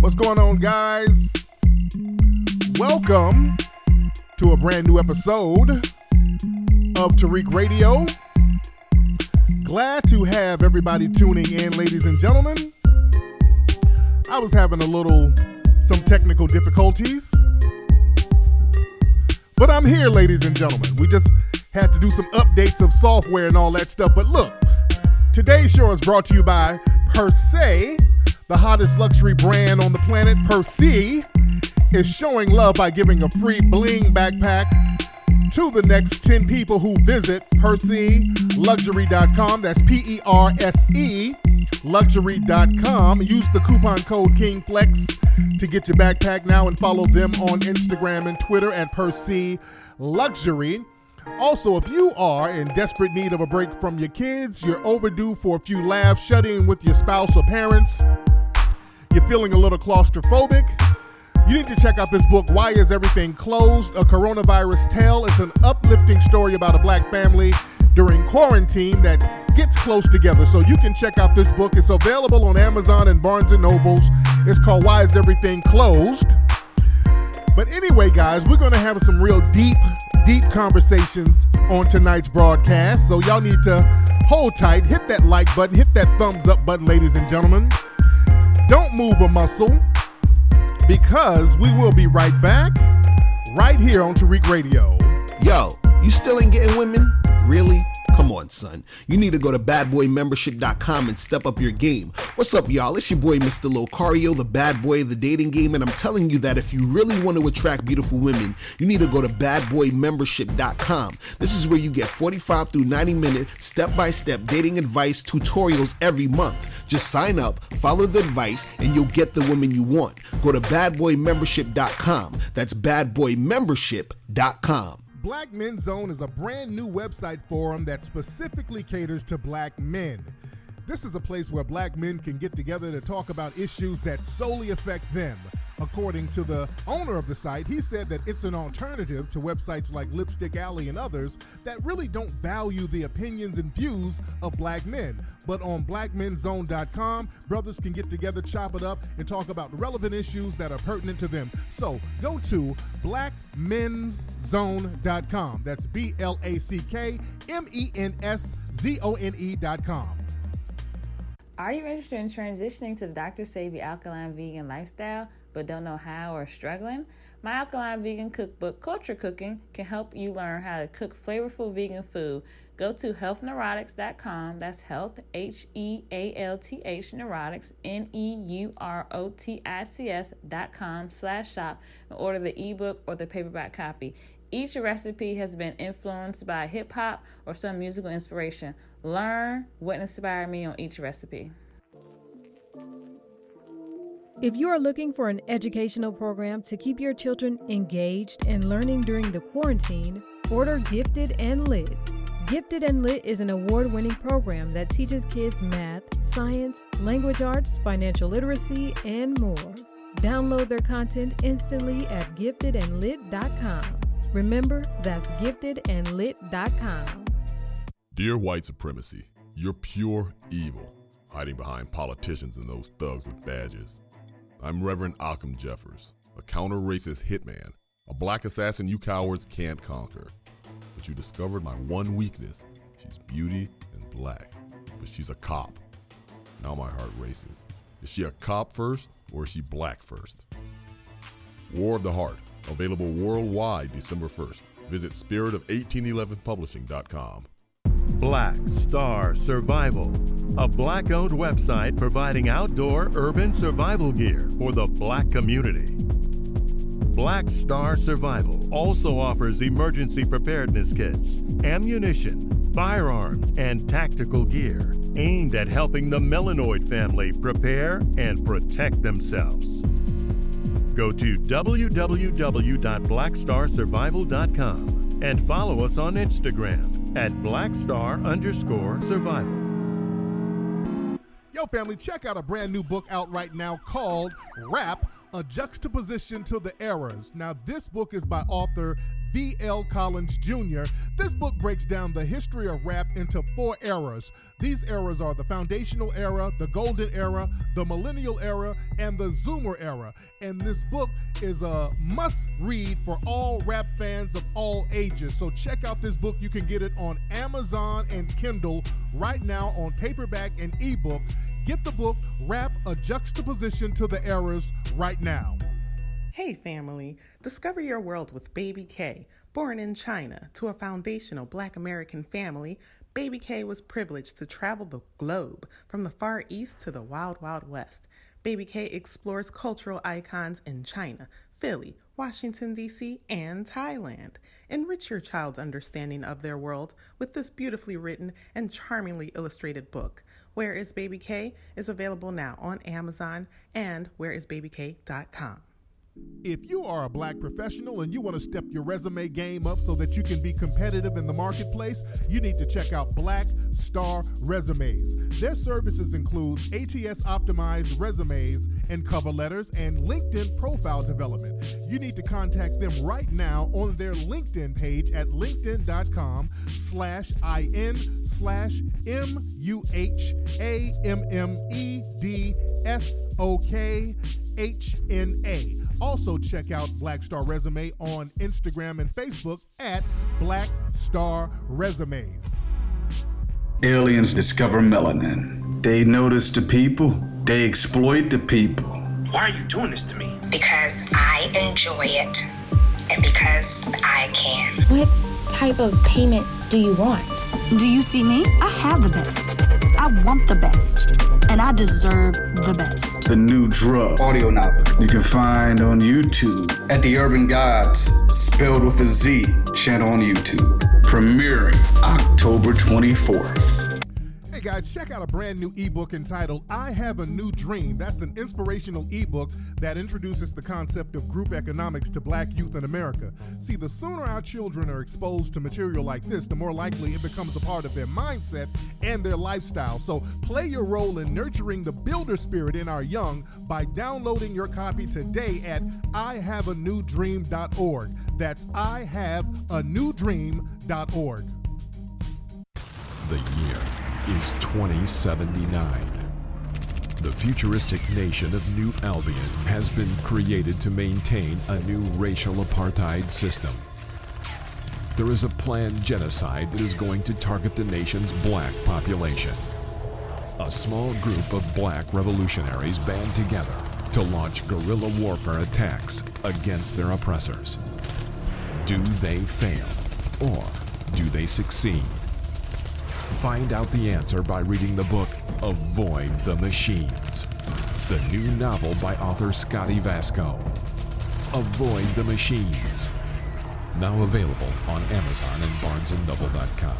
What's going on, guys? Welcome to a brand new episode of Tariq Radio. Glad to have everybody tuning in, ladies and gentlemen. I was having some technical difficulties, but I'm here, ladies and gentlemen. We just had to do some updates of software and all that stuff. But look, today's show is brought to you by Per Se, the hottest luxury brand on the planet. Per Se is showing love by giving a free bling backpack to the next 10 people who visit PerseLuxury.com. That's PERSE luxury.com. Use the coupon code KingFlex to get your backpack now, and follow them on Instagram and Twitter at PerSe Luxury. Also, if you are in desperate need of a break from your kids, you're overdue for a few laughs, shut in with your spouse or parents, you're feeling a little claustrophobic, you need to check out this book, Why Is Everything Closed? A Coronavirus Tale. It's an uplifting story about a black family during quarantine that gets close together. So you can check out this book. It's available on Amazon and Barnes & Nobles. It's called Why Is Everything Closed? But anyway, guys, we're going to have some real deep conversations on tonight's broadcast. So y'all need to hold tight, hit that like button, hit that thumbs up button, ladies and gentlemen. Don't move a muscle, because we will be right back right here on Tariq Radio. Yo, you still ain't getting women? Really? Come on, son. You need to go to badboymembership.com and step up your game. What's up, y'all? It's your boy, Mr. Locario, the bad boy of the dating game, and I'm telling you that if you really want to attract beautiful women, you need to go to badboymembership.com. This is where you get 45 through 90-minute step-by-step dating advice tutorials every month. Just sign up, follow the advice, and you'll get the woman you want. Go to badboymembership.com. That's badboymembership.com. Black Men Zone is a brand new website forum that specifically caters to black men. This is a place where black men can get together to talk about issues that solely affect them. According to the owner of the site, he said that it's an alternative to websites like Lipstick Alley and others that really don't value the opinions and views of black men. But on blackmenzone.com, brothers can get together, chop it up, and talk about relevant issues that are pertinent to them. So go to blackmenzone.com. That's BLACKMENSZONE.com. Are you interested in transitioning to the Dr. Sebi Alkaline Vegan lifestyle, but don't know how or struggling? My Alkaline Vegan cookbook, Culture Cooking, can help you learn how to cook flavorful vegan food. Go to healthneurotics.com. That's health, HEALTH, neurotics, NEUROTICS.com/shop and order the ebook or the paperback copy. Each recipe has been influenced by hip-hop or some musical inspiration. Learn what inspired me on each recipe. If you are looking for an educational program to keep your children engaged and learning during the quarantine, order Gifted and Lit. Gifted and Lit is an award-winning program that teaches kids math, science, language arts, financial literacy, and more. Download their content instantly at giftedandlit.com. Remember, that's giftedandlit.com. Dear white supremacy, you're pure evil, hiding behind politicians and those thugs with badges. I'm Reverend Occam Jeffers, a counter-racist hitman, a black assassin you cowards can't conquer. But you discovered my one weakness. She's beauty and black, but she's a cop. Now my heart races. Is she a cop first, or is she black first? War of the Heart. Available worldwide December 1st. Visit spiritOf1811publishing.com. Black Star Survival, a black-owned website providing outdoor urban survival gear for the black community. Black Star Survival also offers emergency preparedness kits, ammunition, firearms, and tactical gear aimed at helping the Melanoid family prepare and protect themselves. Go to www.blackstarsurvival.com and follow us on Instagram at blackstar_survival. Yo, family, check out a brand new book out right now called Rap, A Juxtaposition to the Errors. Now, this book is by author V.L. Collins Jr. This book breaks down the history of rap into 4 eras. These eras are the foundational era, the golden era, the millennial era, and the Zoomer era. And this book is a must-read for all rap fans of all ages. So check out this book. You can get it on Amazon and Kindle right now on paperback and ebook. Get the book, Rap: A Juxtaposition to the Eras, right now. Hey family, discover your world with Baby K. Born in China to a foundational Black American family, Baby K was privileged to travel the globe from the Far East to the Wild Wild West. Baby K explores cultural icons in China, Philly, Washington, D.C., and Thailand. Enrich your child's understanding of their world with this beautifully written and charmingly illustrated book. Where is Baby K is available now on Amazon and whereisbabyk.com. If you are a Black professional and you want to step your resume game up so that you can be competitive in the marketplace, you need to check out Black Star Resumes. Their services include ATS optimized resumes and cover letters and LinkedIn profile development. You need to contact them right now on their LinkedIn page at linkedin.com/IN/MUHAMMEDSOKHNA. Also check out Black Star Resume on Instagram and Facebook at Black Star Resumes. Aliens discover melanin. They notice the people. They exploit the people. Why are you doing this to me? Because I enjoy it and because I can. What type of payment do you want? Do you see me? I have the best. I want the best. And I deserve the best. The New Drug audio novel you can find on YouTube at the Urban Gods, spelled with a Z, channel on YouTube. Premiering October 24th. Hey guys, check out a brand new ebook entitled I Have a New Dream. That's an inspirational ebook that introduces the concept of group economics to Black youth in America. See, the sooner our children are exposed to material like this, the more likely it becomes a part of their mindset and their lifestyle. So play your role in nurturing the builder spirit in our young by downloading your copy today at ihaveanewdream.org. That's ihaveanewdream.org. The year is 2079. The futuristic nation of New Albion has been created to maintain a new racial apartheid system. There is a planned genocide that is going to target the nation's Black population. A small group of Black revolutionaries band together to launch guerrilla warfare attacks against their oppressors. Do they fail, or do they succeed? Find out the answer by reading the book Avoid the Machines, the new novel by author Scotty Vasco. Avoid the Machines. Now available on Amazon and BarnesandNoble.com.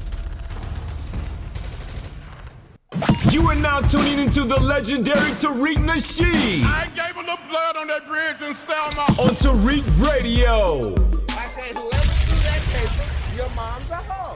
You are now tuning into the legendary Tariq Nasheed. I gave a little blood on that bridge in Selma. On Tariq Radio. I said, whoever do that paper, your mom's a hoe.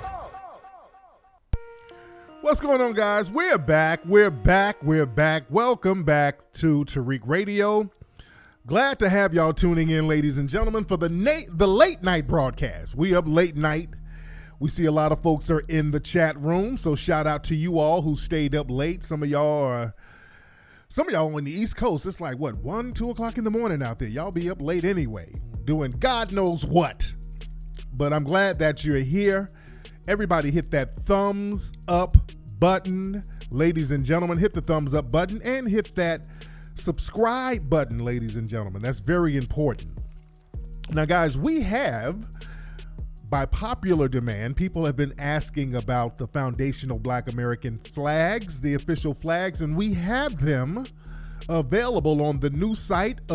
What's going on, guys? We're back. Welcome back to Tariq Radio. Glad to have y'all tuning in, ladies and gentlemen, for the late night broadcast. We up late night. We see a lot of folks are in the chat room, so shout out to you all who stayed up late. Some of y'all on the East Coast. It's like, 1, 2 o'clock in the morning out there. Y'all be up late anyway, doing God knows what. But I'm glad that you're here. Everybody hit that thumbs up button. Ladies and gentlemen, hit the thumbs up button and hit that subscribe button, ladies and gentlemen. That's very important. Now, guys, we have, by popular demand, people have been asking about the foundational Black American flags, the official flags, and we have them available on the new site,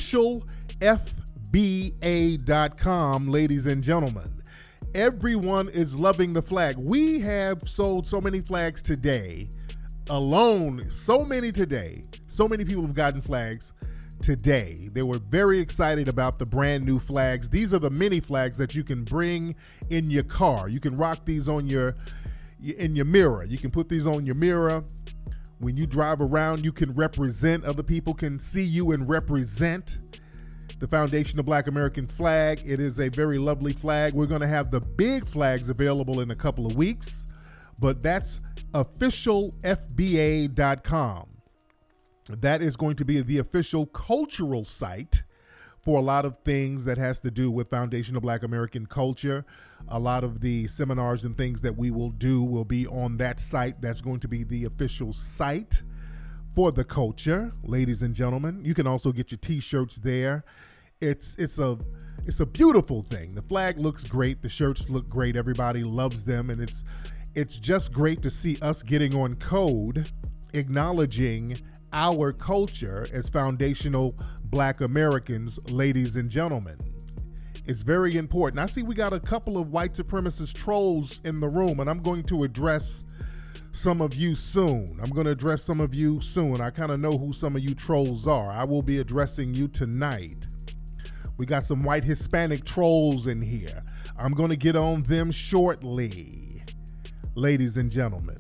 officialfba.com, ladies and gentlemen. Everyone is loving the flag. We have sold so many flags today alone. So many today. So many people have gotten flags today. They were very excited about the brand new flags. These are the mini flags that you can bring in your car. You can rock these in your mirror. You can put these on your mirror. When you drive around, you can represent. Other people can see you and represent. the Foundation of Black American flag. It is a very lovely flag. We're going to have the big flags available in a couple of weeks, but that's officialfba.com. That is going to be the official cultural site for a lot of things that has to do with Foundation of Black American culture. A lot of the seminars and things that we will do will be on that site. That's going to be the official site for the culture, ladies and gentlemen. You can also get your t-shirts there. It's a beautiful thing. The flag looks great. The shirts look great. Everybody loves them. And it's just great to see us getting on code, acknowledging our culture as foundational Black Americans, ladies and gentlemen. It's very important. I see we got a couple of white supremacist trolls in the room, and I'm going to address some of you soon. I kind of know who some of you trolls are. I will be addressing you tonight. We got some white Hispanic trolls in here. I'm going to get on them shortly, ladies and gentlemen.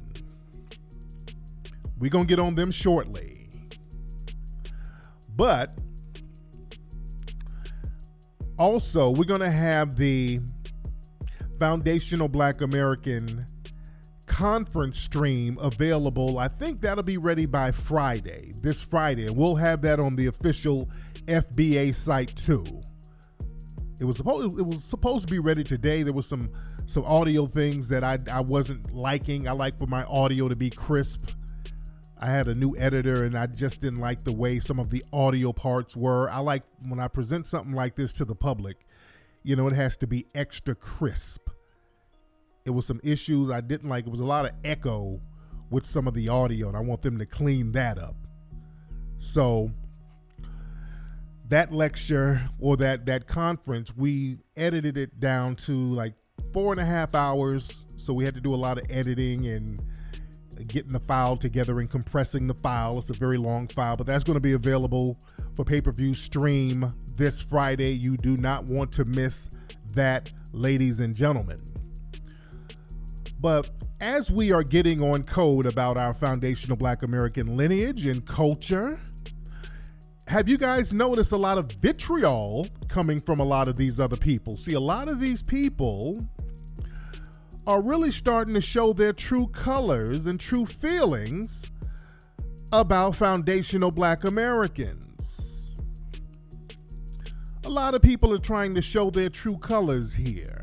We're going to get on them shortly. But also, we're going to have the Foundational Black American conference stream available. I think that'll be ready by this Friday. And we'll have that on the official FBA site too. It was supposed to be ready today. There was some audio things that I wasn't liking. I like for my audio to be crisp. I had a new editor and I just didn't like the way some of the audio parts were. I like when I present something like this to the public, it has to be extra crisp. It was some issues I didn't like. It was a lot of echo with some of the audio, and I want them to clean that up. So that lecture or that conference, we edited it down to like 4.5 hours. So we had to do a lot of editing and getting the file together and compressing the file. It's a very long file, but that's going to be available for pay-per-view stream this Friday. You do not want to miss that, ladies and gentlemen. But as we are getting on code about our foundational Black American lineage and culture, have you guys noticed a lot of vitriol coming from a lot of these other people? See, a lot of these people are really starting to show their true colors and true feelings about foundational Black Americans. A lot of people are trying to show their true colors here.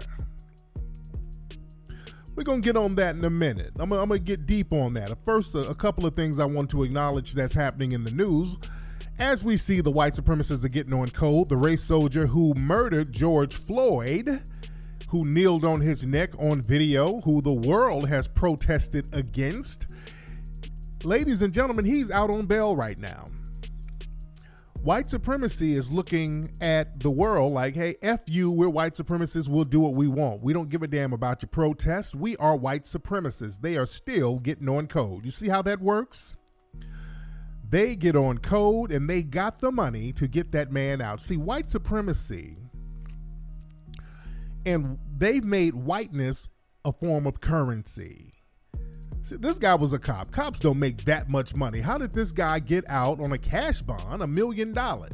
We're going to get on that in a minute. I'm going to get deep on that. First, a couple of things I want to acknowledge that's happening in the news. As we see, the white supremacists are getting on code. The race soldier who murdered George Floyd, who kneeled on his neck on video, who the world has protested against. Ladies and gentlemen, he's out on bail right now. White supremacy is looking at the world like, hey, F you, we're white supremacists, we'll do what we want. We don't give a damn about your protest. We are white supremacists. They are still getting on code. You see how that works? They get on code and they got the money to get that man out. See, white supremacy, and they've made whiteness a form of currency. See, this guy was a cop. Cops don't make that much money. How did this guy get out on a cash bond, $1 million?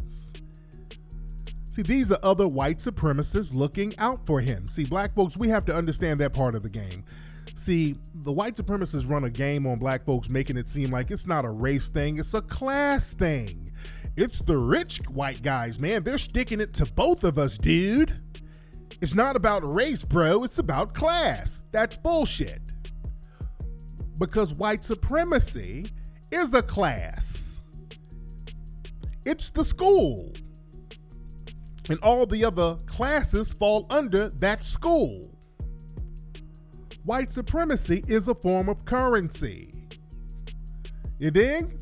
See, these are other white supremacists looking out for him. See, black folks, we have to understand that part of the game. See, the white supremacists run a game on black folks, making it seem like it's not a race thing, it's a class thing. It's the rich white guys, man. They're sticking it to both of us, dude. It's not about race, bro. It's about class. That's bullshit. Because white supremacy is a class. It's the school. And all the other classes fall under that school. White supremacy is a form of currency. You dig?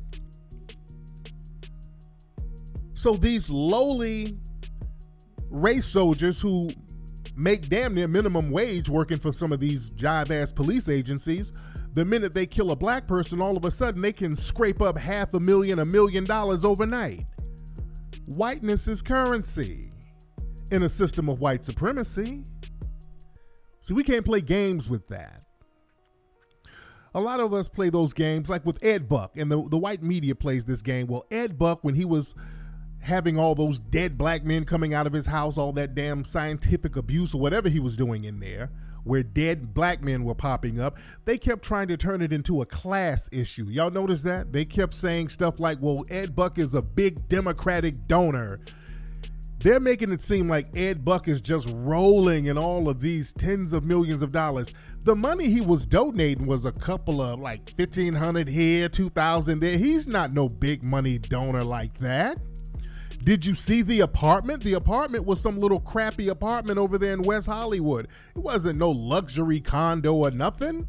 So these lowly race soldiers who make damn near minimum wage working for some of these jive-ass police agencies, the minute they kill a black person, all of a sudden they can scrape up $500,000, $1 million overnight. Whiteness is currency in a system of white supremacy. See, we can't play games with that. A lot of us play those games like with Ed Buck, and the white media plays this game. Well, Ed Buck, when he was having all those dead black men coming out of his house, all that damn scientific abuse or whatever he was doing in there, where dead black men were popping up, they kept trying to turn it into a class issue. Y'all notice that? They kept saying stuff like, well, Ed Buck is a big Democratic donor. They're making it seem like Ed Buck is just rolling in all of these tens of millions of dollars. The money he was donating was a couple of like 1,500 here, 2,000 there. He's not no big money donor like that. Did you see the apartment? The apartment was some little crappy apartment over there in West Hollywood. It wasn't no luxury condo or nothing.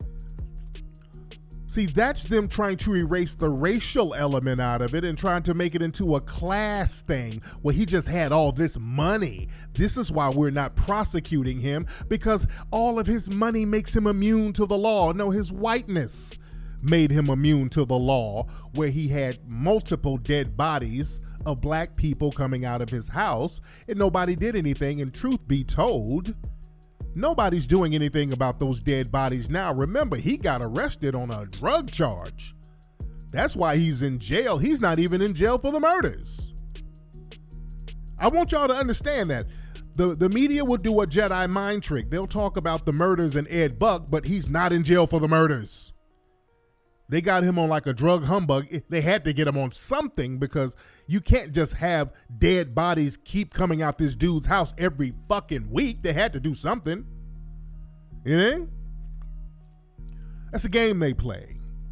See, that's them trying to erase the racial element out of it and trying to make it into a class thing. Well, he just had all this money. This is why we're not prosecuting him, because all of his money makes him immune to the law. No, his whiteness made him immune to the law, where he had multiple dead bodies of black people coming out of his house and nobody did anything. And truth be told, nobody's doing anything about those dead bodies now. Remember, he got arrested on a drug charge. That's why he's in jail. He's not even in jail for the murders. I want y'all to understand that. The media will do a Jedi mind trick. They'll talk about the murders and Ed Buck, but he's not in jail for the murders. They got him on like a drug humbug. They had to get him on something, because you can't just have dead bodies keep coming out this dude's house every fucking week. They had to do something. You know? That's a game they play.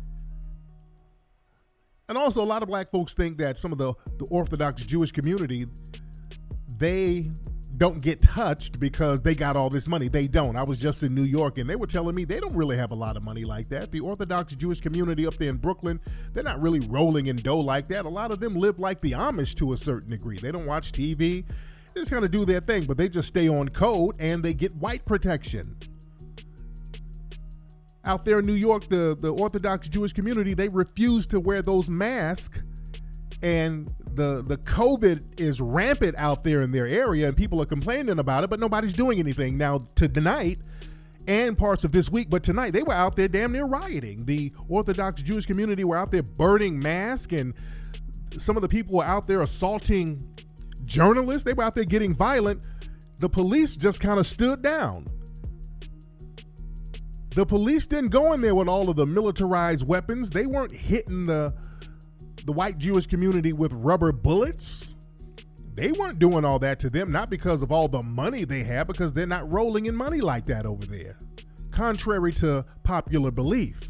And also, a lot of black folks think that some of the Orthodox Jewish community, they don't get touched because they got all this money. They don't. I was just in New York and they were telling me they don't really have a lot of money like that. The Orthodox Jewish community up there in Brooklyn, they're not really rolling in dough like that. A lot of them live like the Amish to a certain degree. They don't watch TV. They just kind of do their thing, but they just stay on code and they get white protection. Out there in New York, the Orthodox Jewish community, they refuse to wear those masks, and the COVID is rampant out there in their area, and people are complaining about it, but nobody's doing anything. Now, tonight and parts of this week, but tonight, they were out there damn near rioting. The Orthodox Jewish community were out there burning masks, and some of the people were out there assaulting journalists. They were out there getting violent. The police just kind of stood down. The police didn't go in there with all of the militarized weapons. They weren't hitting the white Jewish community with rubber bullets. They weren't doing all that to them, not because of all the money they have, because they're not rolling in money like that over there, contrary to popular belief.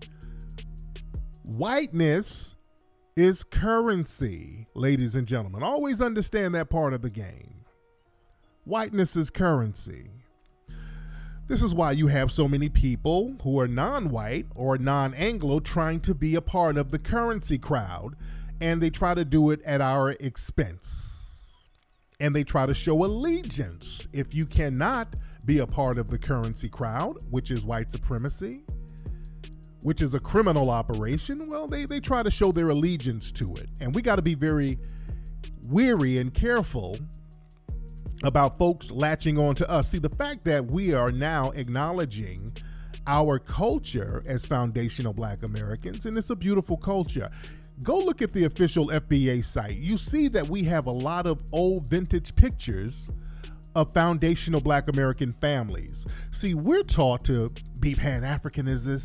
Whiteness is currency, ladies and gentlemen. Always understand that part of the game. Whiteness is currency. This is why you have so many people who are non-white or non-Anglo trying to be a part of the currency crowd, and they try to do it at our expense. And they try to show allegiance. If you cannot be a part of the currency crowd, which is white supremacy, which is a criminal operation, well, they try to show their allegiance to it. And we got to be very wary and careful about folks latching on to us. See, the fact that we are now acknowledging our culture as foundational Black Americans, and it's a beautiful culture. Go look at the official FBA site. You see that we have a lot of old vintage pictures of foundational Black American families. See, we're taught to be Pan-Africanist,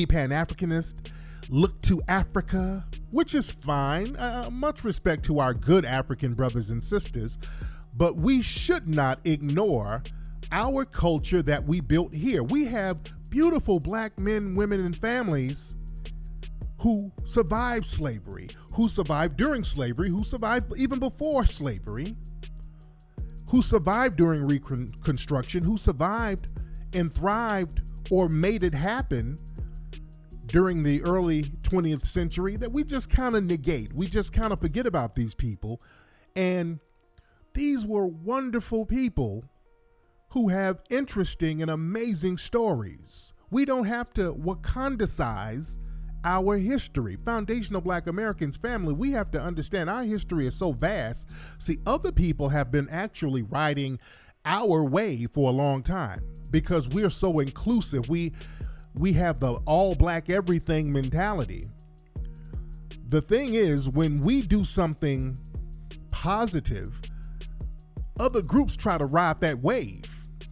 look to Africa, which is fine. Much respect to our good African brothers and sisters. But we should not ignore our culture that we built here. We have beautiful Black men, women, and families who survived slavery, who survived during slavery, who survived even before slavery, who survived during Reconstruction, who survived and thrived or made it happen during the early 20th century, that we just kind of negate. We just kind of forget about these people. And these were wonderful people who have interesting and amazing stories. We don't have to Wakandicize our history. Foundational Black Americans family, we have to understand our history is so vast. See, other people have been actually riding our way for a long time because we're so inclusive. We have the all Black everything mentality. The thing is, when we do something positive, other groups try to ride that wave.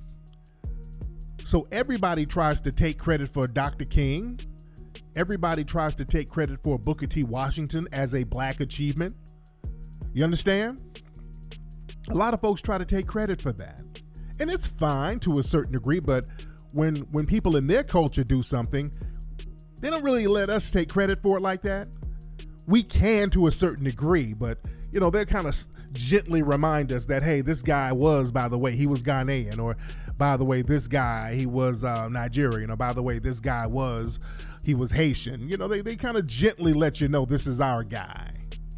So everybody tries to take credit for Dr. King. Everybody tries to take credit for Booker T. Washington as a black achievement. You understand? A lot of folks try to take credit for that. And it's fine to a certain degree, but when people in their culture do something, they don't really let us take credit for it like that. We can to a certain degree, but they kind of gently remind us that, hey, this guy was, by the way, he was Ghanaian, or by the way, this guy, he was Nigerian, or by the way, this guy he was Haitian. They kind of gently let you know this is our guy.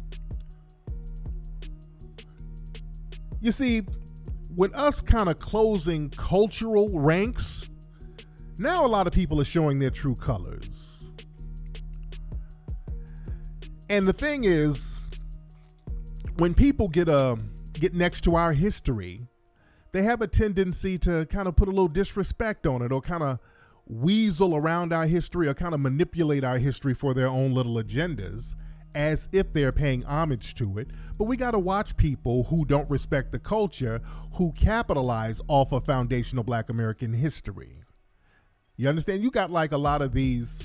You see, with us kind of closing cultural ranks, now a lot of people are showing their true colors. And the thing is, when people get next to our history, they have a tendency to kind of put a little disrespect on it, or kind of weasel around our history, or kind of manipulate our history for their own little agendas, as if they're paying homage to it. But we got to watch people who don't respect the culture, who capitalize off of foundational Black American history. You understand? You got like a lot of these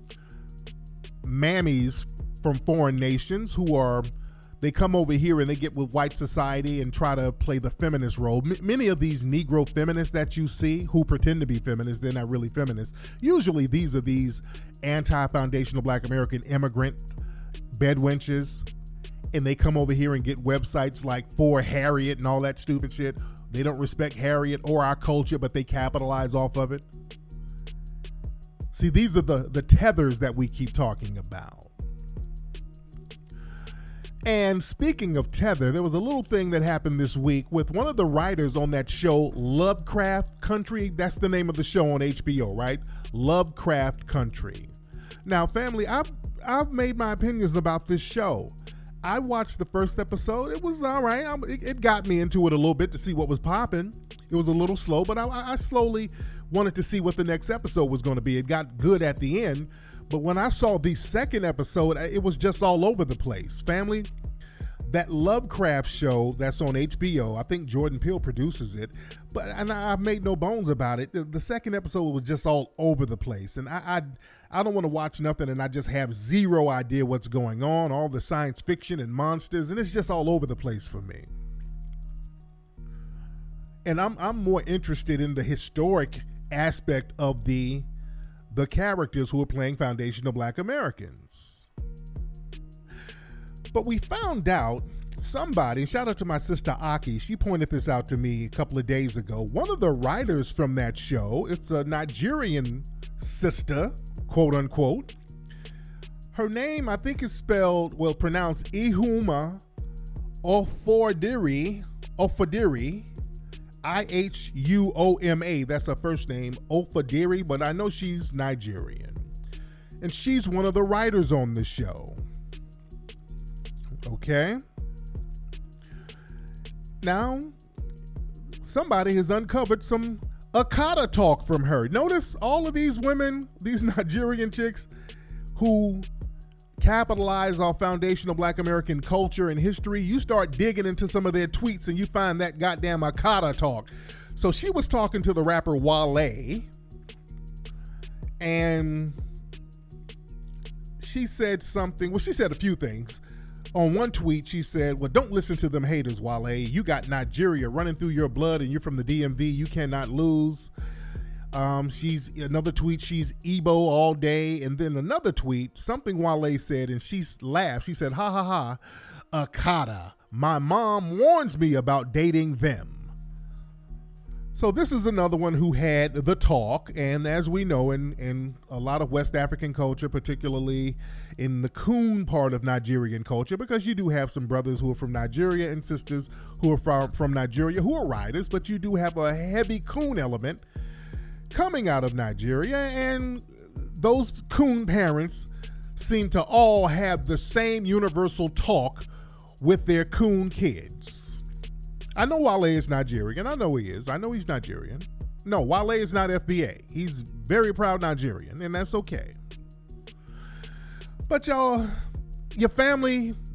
mammies from foreign nations they come over here and they get with white society and try to play the feminist role. Many of these Negro feminists that you see who pretend to be feminists, they're not really feminists. Usually these are these anti-foundational Black American immigrant bedwenches, and they come over here and get websites like For Harriet and all that stupid shit. They don't respect Harriet or our culture, but they capitalize off of it. See, these are the tethers that we keep talking about. And speaking of tether, there was a little thing that happened this week with one of the writers on that show, Lovecraft Country. That's the name of the show on HBO, right? Lovecraft Country. Now, family, I've made my opinions about this show. I watched the first episode. It was all right. It got me into it a little bit to see what was popping. It was a little slow, but I slowly wanted to see what the next episode was going to be. It got good at the end. But when I saw the second episode, it was just all over the place. Family, that Lovecraft show that's on HBO, I think Jordan Peele produces it, and I made no bones about it. The second episode was just all over the place. And I don't want to watch nothing and I just have zero idea what's going on, all the science fiction and monsters, and it's just all over the place for me. And I'm more interested in the historic aspect of the characters who are playing foundational Black Americans. But we found out somebody, shout out to my sister Aki, she pointed this out to me a couple of days ago. One of the writers from that show, it's a Nigerian sister, quote unquote. Her name, I think, is spelled, pronounced Ihuma Ofodiri, Ihuoma. That's her first name, Ofodiri, but I know she's Nigerian. And she's one of the writers on the show. Okay. Now, somebody has uncovered some Akata talk from her. Notice all of these women, these Nigerian chicks who capitalize on foundational Black American culture and history. You start digging into some of their tweets and you find that goddamn Akata talk. So she was talking to the rapper Wale, and she said something. Well, she said a few things. On one tweet, she said, well, don't listen to them haters, Wale. You got Nigeria running through your blood and you're from the DMV. You cannot lose. Another tweet, she's Igbo all day. And then another tweet, something Wale said, and she laughed. She said, ha ha ha, Akata. My mom warns me about dating them. So this is another one who had the talk, and as we know, in a lot of West African culture, particularly in the Coon part of Nigerian culture, because you do have some brothers who are from Nigeria and sisters who are from Nigeria who are writers, but you do have a heavy Coon element coming out of Nigeria, and those Coon parents seem to all have the same universal talk with their Coon kids. I know Wale is Nigerian. I know he is. I know he's Nigerian. No, Wale is not FBA. He's very proud Nigerian, and that's okay. But y'all, your family,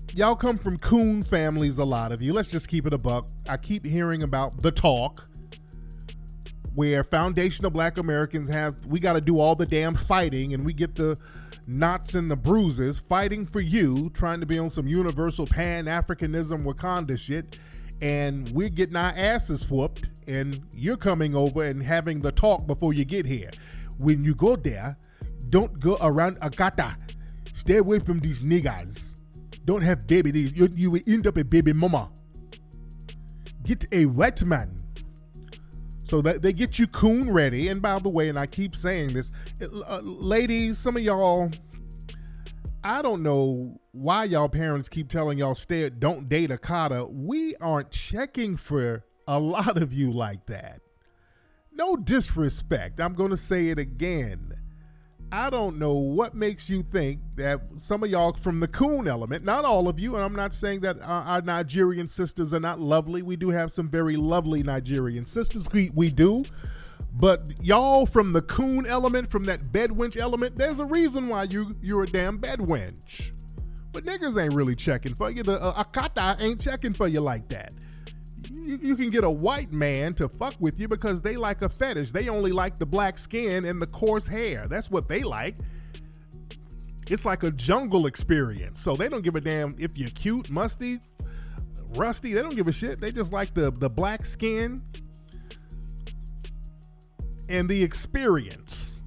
y'all come from coon families, a lot of you. Let's just keep it a buck. I keep hearing about the talk where foundational Black Americans we got to do all the damn fighting, and we get the knots and the bruises fighting for you, trying to be on some universal Pan-Africanism Wakanda shit, and we're getting our asses whooped, and you're coming over and having the talk before you get here. When you go there, don't go around Agata. Stay away from these niggas. Don't have baby. You will end up a baby mama. Get a white man. So that they get you coon ready. And by the way, and I keep saying this, ladies, some of y'all, I don't know why y'all parents keep telling y'all don't date a cotta. We aren't checking for a lot of you like that. No disrespect. I'm going to say it again. I don't know what makes you think that some of y'all from the coon element, not all of you, and I'm not saying that our Nigerian sisters are not lovely. We do have some very lovely Nigerian sisters. We do. But y'all from the coon element, from that bedwench element, there's a reason why you're a damn bedwench. But niggas ain't really checking for you. The Akata ain't checking for you like that. You can get a white man to fuck with you because they like a fetish. They only like the black skin and the coarse hair. That's what they like. It's like a jungle experience. So they don't give a damn if you're cute, musty, rusty. They don't give a shit. They just like the black skin and the experience.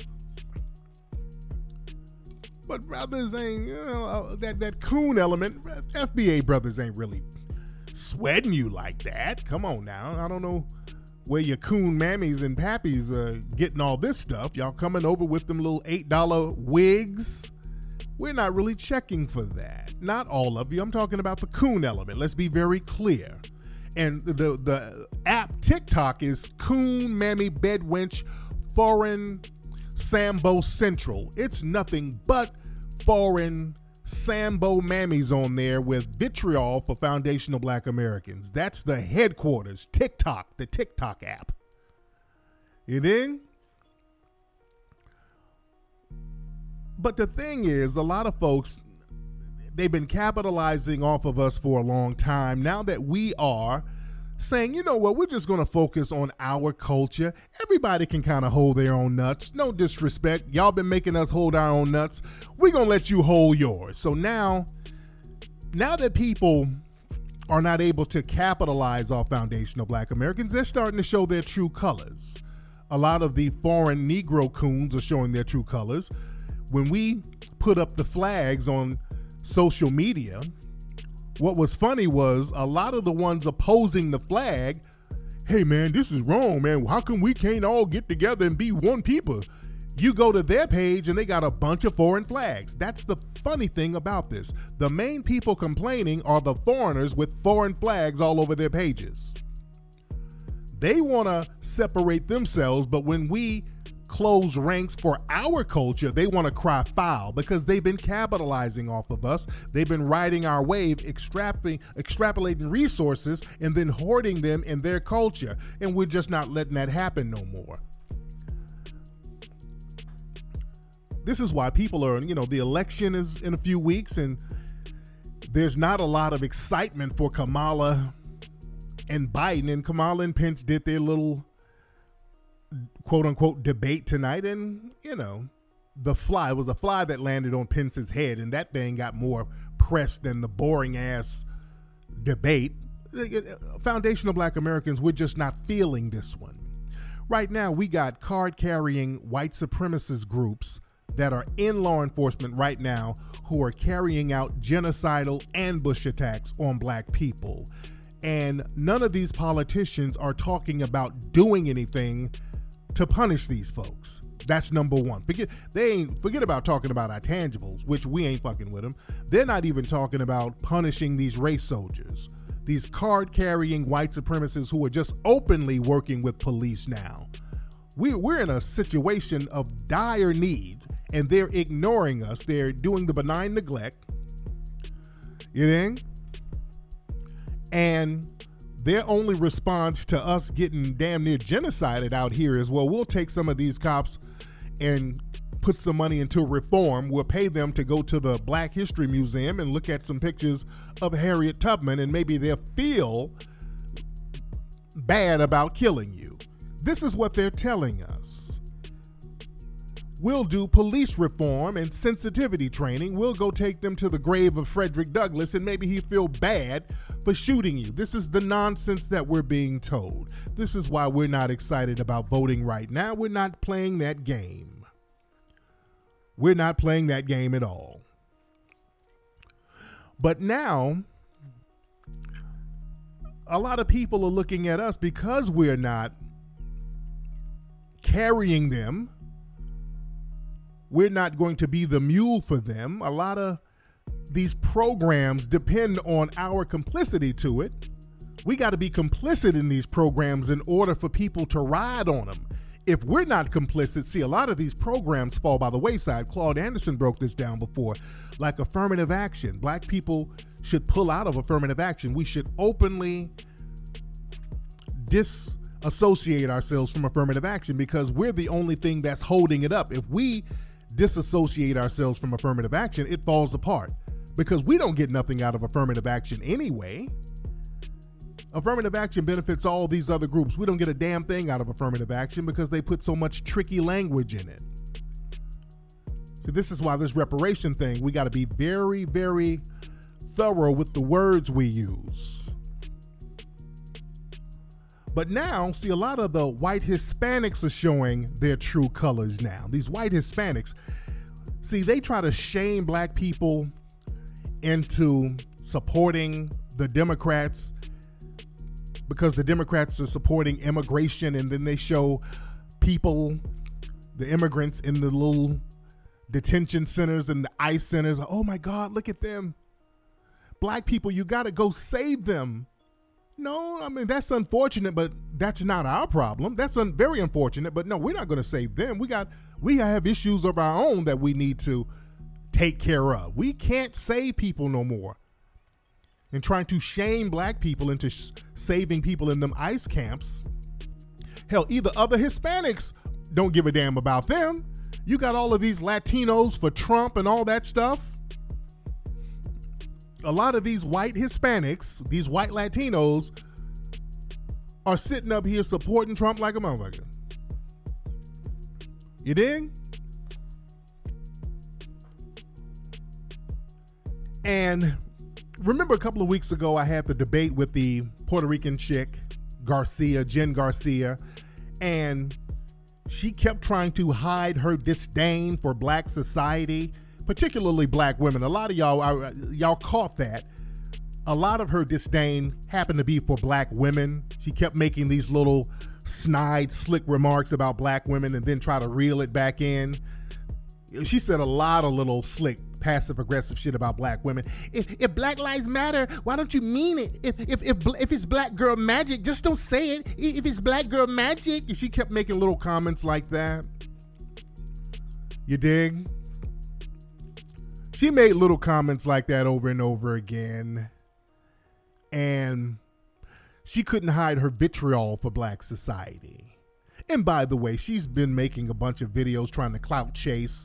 But brothers ain't, that coon element, FBA brothers ain't really sweating you like that. Come on now. I don't know where your coon mammies and pappies are getting all this stuff. Y'all coming over with them little $8 wigs. We're not really checking for that. Not all of you. I'm talking about the coon element. Let's be very clear. And the app TikTok is Coon Mammy Bedwench Foreign Sambo Central. It's nothing but foreign Sambo mammies on there with vitriol for foundational Black Americans. That's the headquarters. TikTok, the TikTok app. You dig? But the thing is, a lot of folks, they've been capitalizing off of us for a long time. Now that we are saying, you know what, we're just going to focus on our culture. Everybody can kind of hold their own nuts. No disrespect. Y'all been making us hold our own nuts. We're going to let you hold yours. So now that people are not able to capitalize off foundational Black Americans, they're starting to show their true colors. A lot of the foreign Negro coons are showing their true colors. When we put up the flags on social media, what was funny was a lot of the ones opposing the flag, hey man, this is wrong, man. How come we can't all get together and be one people? You go to their page and they got a bunch of foreign flags. That's the funny thing about this. The main people complaining are the foreigners with foreign flags all over their pages. They want to separate themselves, but when we close ranks for our culture, they want to cry foul because they've been capitalizing off of us. They've been riding our wave, extrapolating resources and then hoarding them in their culture. And we're just not letting that happen no more. This is why people are, the election is in a few weeks and there's not a lot of excitement for Kamala and Biden. And Kamala and Pence did their little quote unquote debate tonight, and it was a fly that landed on Pence's head, and that thing got more press than the boring ass debate. Foundational Black Americans, we're just not feeling this one. Right now, we got card carrying white supremacist groups that are in law enforcement right now who are carrying out genocidal ambush attacks on Black people. And none of these politicians are talking about doing anything to punish these folks. That's number one. Forget about talking about our tangibles, which we ain't fucking with them. They're not even talking about punishing these race soldiers, these card-carrying white supremacists who are just openly working with police now. We're in a situation of dire need, and they're ignoring us. They're doing the benign neglect. You think? And their only response to us getting damn near genocided out here is, well, we'll take some of these cops and put some money into reform. We'll pay them to go to the Black History Museum and look at some pictures of Harriet Tubman, and maybe they'll feel bad about killing you. This is what they're telling us. We'll do police reform and sensitivity training. We'll go take them to the grave of Frederick Douglass, and maybe he'll feel bad for shooting you. This is the nonsense that we're being told. This is why we're not excited about voting right now. We're not playing that game. We're not playing that game at all. But now, a lot of people are looking at us because we're not carrying them. We're not going to be the mule for them. A lot of these programs depend on our complicity to it. We got to be complicit in these programs in order for people to ride on them. If we're not complicit, see, a lot of these programs fall by the wayside. Claude Anderson broke this down before, like affirmative action. Black people should pull out of affirmative action. We should openly disassociate ourselves from affirmative action because we're the only thing that's holding it up. If we disassociate ourselves from affirmative action, it falls apart because we don't get nothing out of affirmative action anyway. Affirmative action benefits all these other groups. We don't get a damn thing out of affirmative action because they put so much tricky language in it. So this is why this reparation thing, we got to be very, very thorough with the words we use. But now, see, a lot of the white Hispanics are showing their true colors now. These white Hispanics, see, they try to shame black people into supporting the Democrats because the Democrats are supporting immigration, and then they show people, the immigrants in the little detention centers and the ICE centers. Oh my God, look at them. Black people, you got to go save them. No, I mean, that's unfortunate, but that's not our problem. That's very unfortunate, but no, we're not going to save them. We have issues of our own that we need to take care of. We can't save people no more. And trying to shame black people into saving people in them ICE camps. Hell, either other Hispanics don't give a damn about them. You got all of these Latinos for Trump and all that stuff. A lot of these white Hispanics, these white Latinos, are sitting up here supporting Trump like a motherfucker. You dig? And remember a couple of weeks ago, I had the debate with the Puerto Rican chick, Jen Garcia, and she kept trying to hide her disdain for black society, particularly black women. A lot of y'all caught that. A lot of her disdain happened to be for black women. She kept making these little snide, slick remarks about black women and then try to reel it back in. She said a lot of little slick, passive-aggressive shit about black women. If Black Lives Matter, why don't you mean it? If it's black girl magic, just don't say it. If it's black girl magic. And she kept making little comments like that. You dig? She made little comments like that over and over again. And she couldn't hide her vitriol for black society. And by the way, she's been making a bunch of videos trying to clout chase.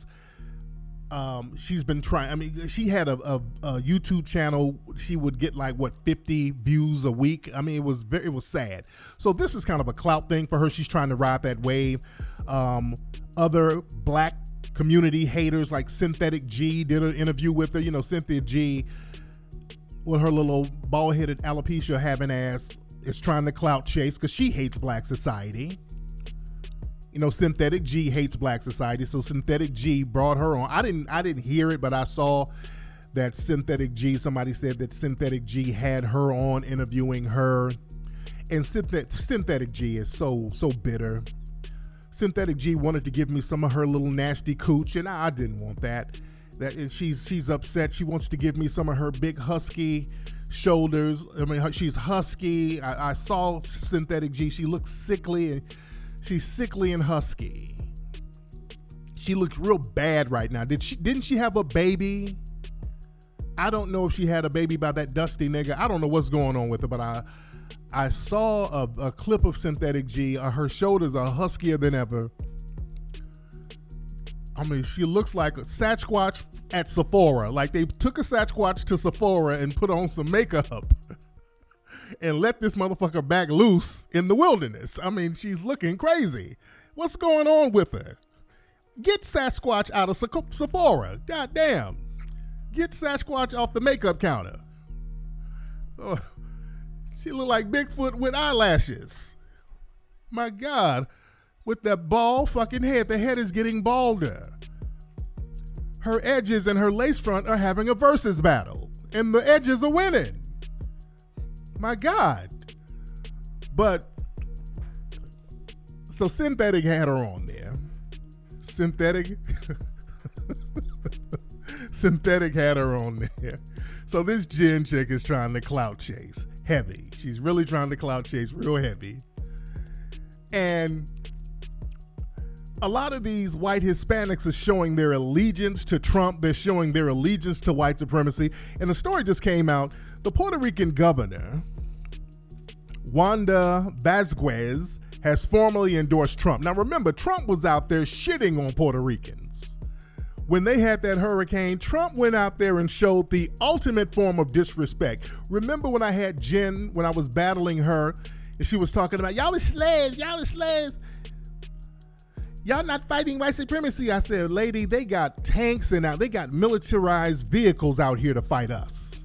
She's been trying, I mean, she had a YouTube channel. She would get like 50 views a week. I mean, it was sad. So this is kind of a clout thing for her. She's trying to ride that wave. Other black community haters like Synthetic G did an interview with her. You know, Cynthia G, with her little bald-headed alopecia having ass, is trying to clout chase because she hates black society. You know, Synthetic G hates black society, so Synthetic G brought her on. I didn't hear it, but I saw that Synthetic G, somebody said that Synthetic G had her on interviewing her. And Synthetic G is so bitter. Synthetic G wanted to give me some of her little nasty cooch, and I didn't want that. And she's upset. She wants to give me some of her big husky shoulders. I mean, she's husky. I saw Synthetic G. She looks sickly, and she's sickly and husky. She looks real bad right now. Didn't she have a baby? I don't know if she had a baby by that dusty nigga. I don't know what's going on with her, but I saw a clip of Synthetic G. Her shoulders are huskier than ever. I mean, she looks like a Sasquatch at Sephora. Like they took a Sasquatch to Sephora and put on some makeup and let this motherfucker back loose in the wilderness. I mean, she's looking crazy. What's going on with her? Get Sasquatch out of Sephora. God damn. Get Sasquatch off the makeup counter. Oh, she look like Bigfoot with eyelashes. My God. With that bald fucking head. The head is getting balder. Her edges and her lace front are having a versus battle. And the edges are winning. My God. But, so Synthetic had her on there. Synthetic had her on there. So this Jen chick is trying to clout chase heavy. She's really trying to clout chase real heavy. And a lot of these white Hispanics are showing their allegiance to Trump. They're showing their allegiance to white supremacy. And the story just came out. The Puerto Rican governor, Wanda Vazquez, has formally endorsed Trump. Now remember, Trump was out there shitting on Puerto Ricans. When they had that hurricane, Trump went out there and showed the ultimate form of disrespect. Remember when I had Jen, when I was battling her, and she was talking about, y'all are slaves, y'all are slaves. Y'all not fighting white supremacy. I said, lady, they got tanks and they got militarized vehicles out here to fight us.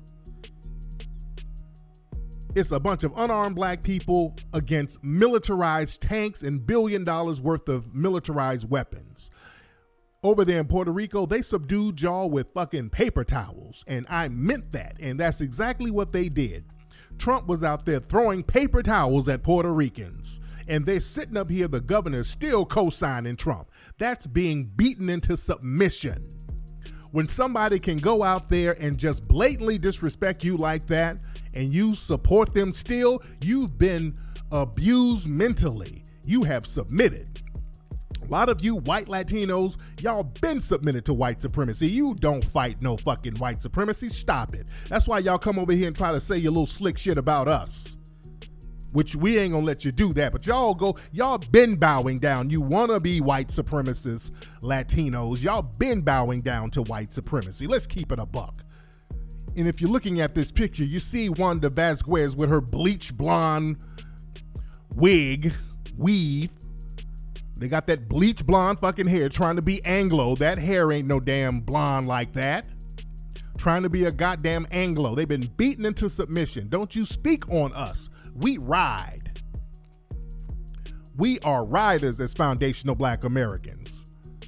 It's a bunch of unarmed black people against militarized tanks and $1 billion worth of militarized weapons. Over there in Puerto Rico, they subdued y'all with fucking paper towels. And I meant that. And that's exactly what they did. Trump was out there throwing paper towels at Puerto Ricans. And they're sitting up here, the governor still co-signing Trump. That's being beaten into submission. When somebody can go out there and just blatantly disrespect you like that, and you support them still, you've been abused mentally. You have submitted. A lot of you white Latinos, y'all been submitted to white supremacy. You don't fight no fucking white supremacy. Stop it. That's why y'all come over here and try to say your little slick shit about us. Which we ain't gonna let you do that. But y'all been bowing down. You wanna be white supremacists, Latinos. Y'all been bowing down to white supremacy. Let's keep it a buck. And if you're looking at this picture, you see Wanda Vazquez with her bleach blonde weave. They got that bleach blonde fucking hair trying to be Anglo. That hair ain't no damn blonde like that. Trying to be a goddamn Anglo. They've been beaten into submission. Don't you speak on us. We ride. We are riders as foundational black Americans.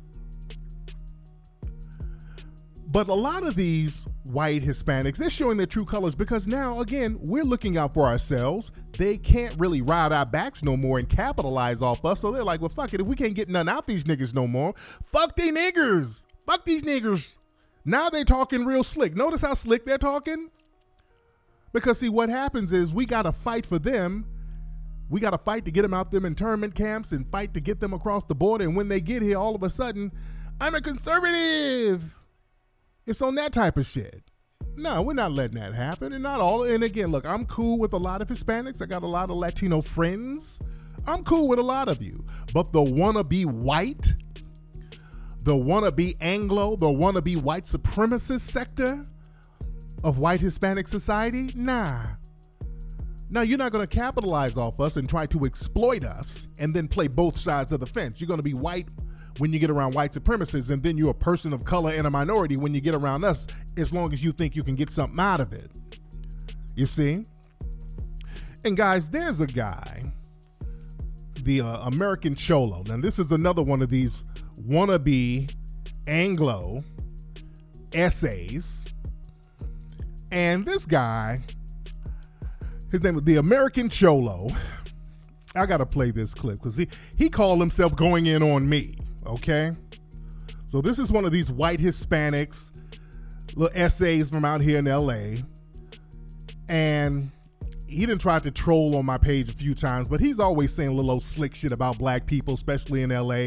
But a lot of these white Hispanics, they're showing their true colors because now, again, we're looking out for ourselves. They can't really ride our backs no more and capitalize off us. So they're like, well, fuck it. If we can't get none out these niggas no more, fuck these niggers. Fuck these niggers. Now they talking real slick. Notice how slick they're talking? Because see, what happens is we got to fight for them. We got to fight to get them out them internment camps and fight to get them across the border. And when they get here, all of a sudden, I'm a conservative. It's on that type of shit. No, we're not letting that happen. And not all. And again, look, I'm cool with a lot of Hispanics. I got a lot of Latino friends. I'm cool with a lot of you. But the wannabe white, the wannabe Anglo, the wannabe white supremacist sector of white Hispanic society, nah. Now, you're not going to capitalize off us and try to exploit us and then play both sides of the fence. You're going to be white when you get around white supremacists, and then you're a person of color and a minority when you get around us, as long as you think you can get something out of it. You see? And guys, there's a guy, the American Cholo. Now, this is another one of these wannabe Anglo essays. And this guy, his name was the American Cholo. I got to play this clip because he called himself going in on me. Okay, so this is one of these white Hispanics, little essays from out here in LA, and he done tried to troll on my page a few times, but he's always saying little old slick shit about black people, especially in LA.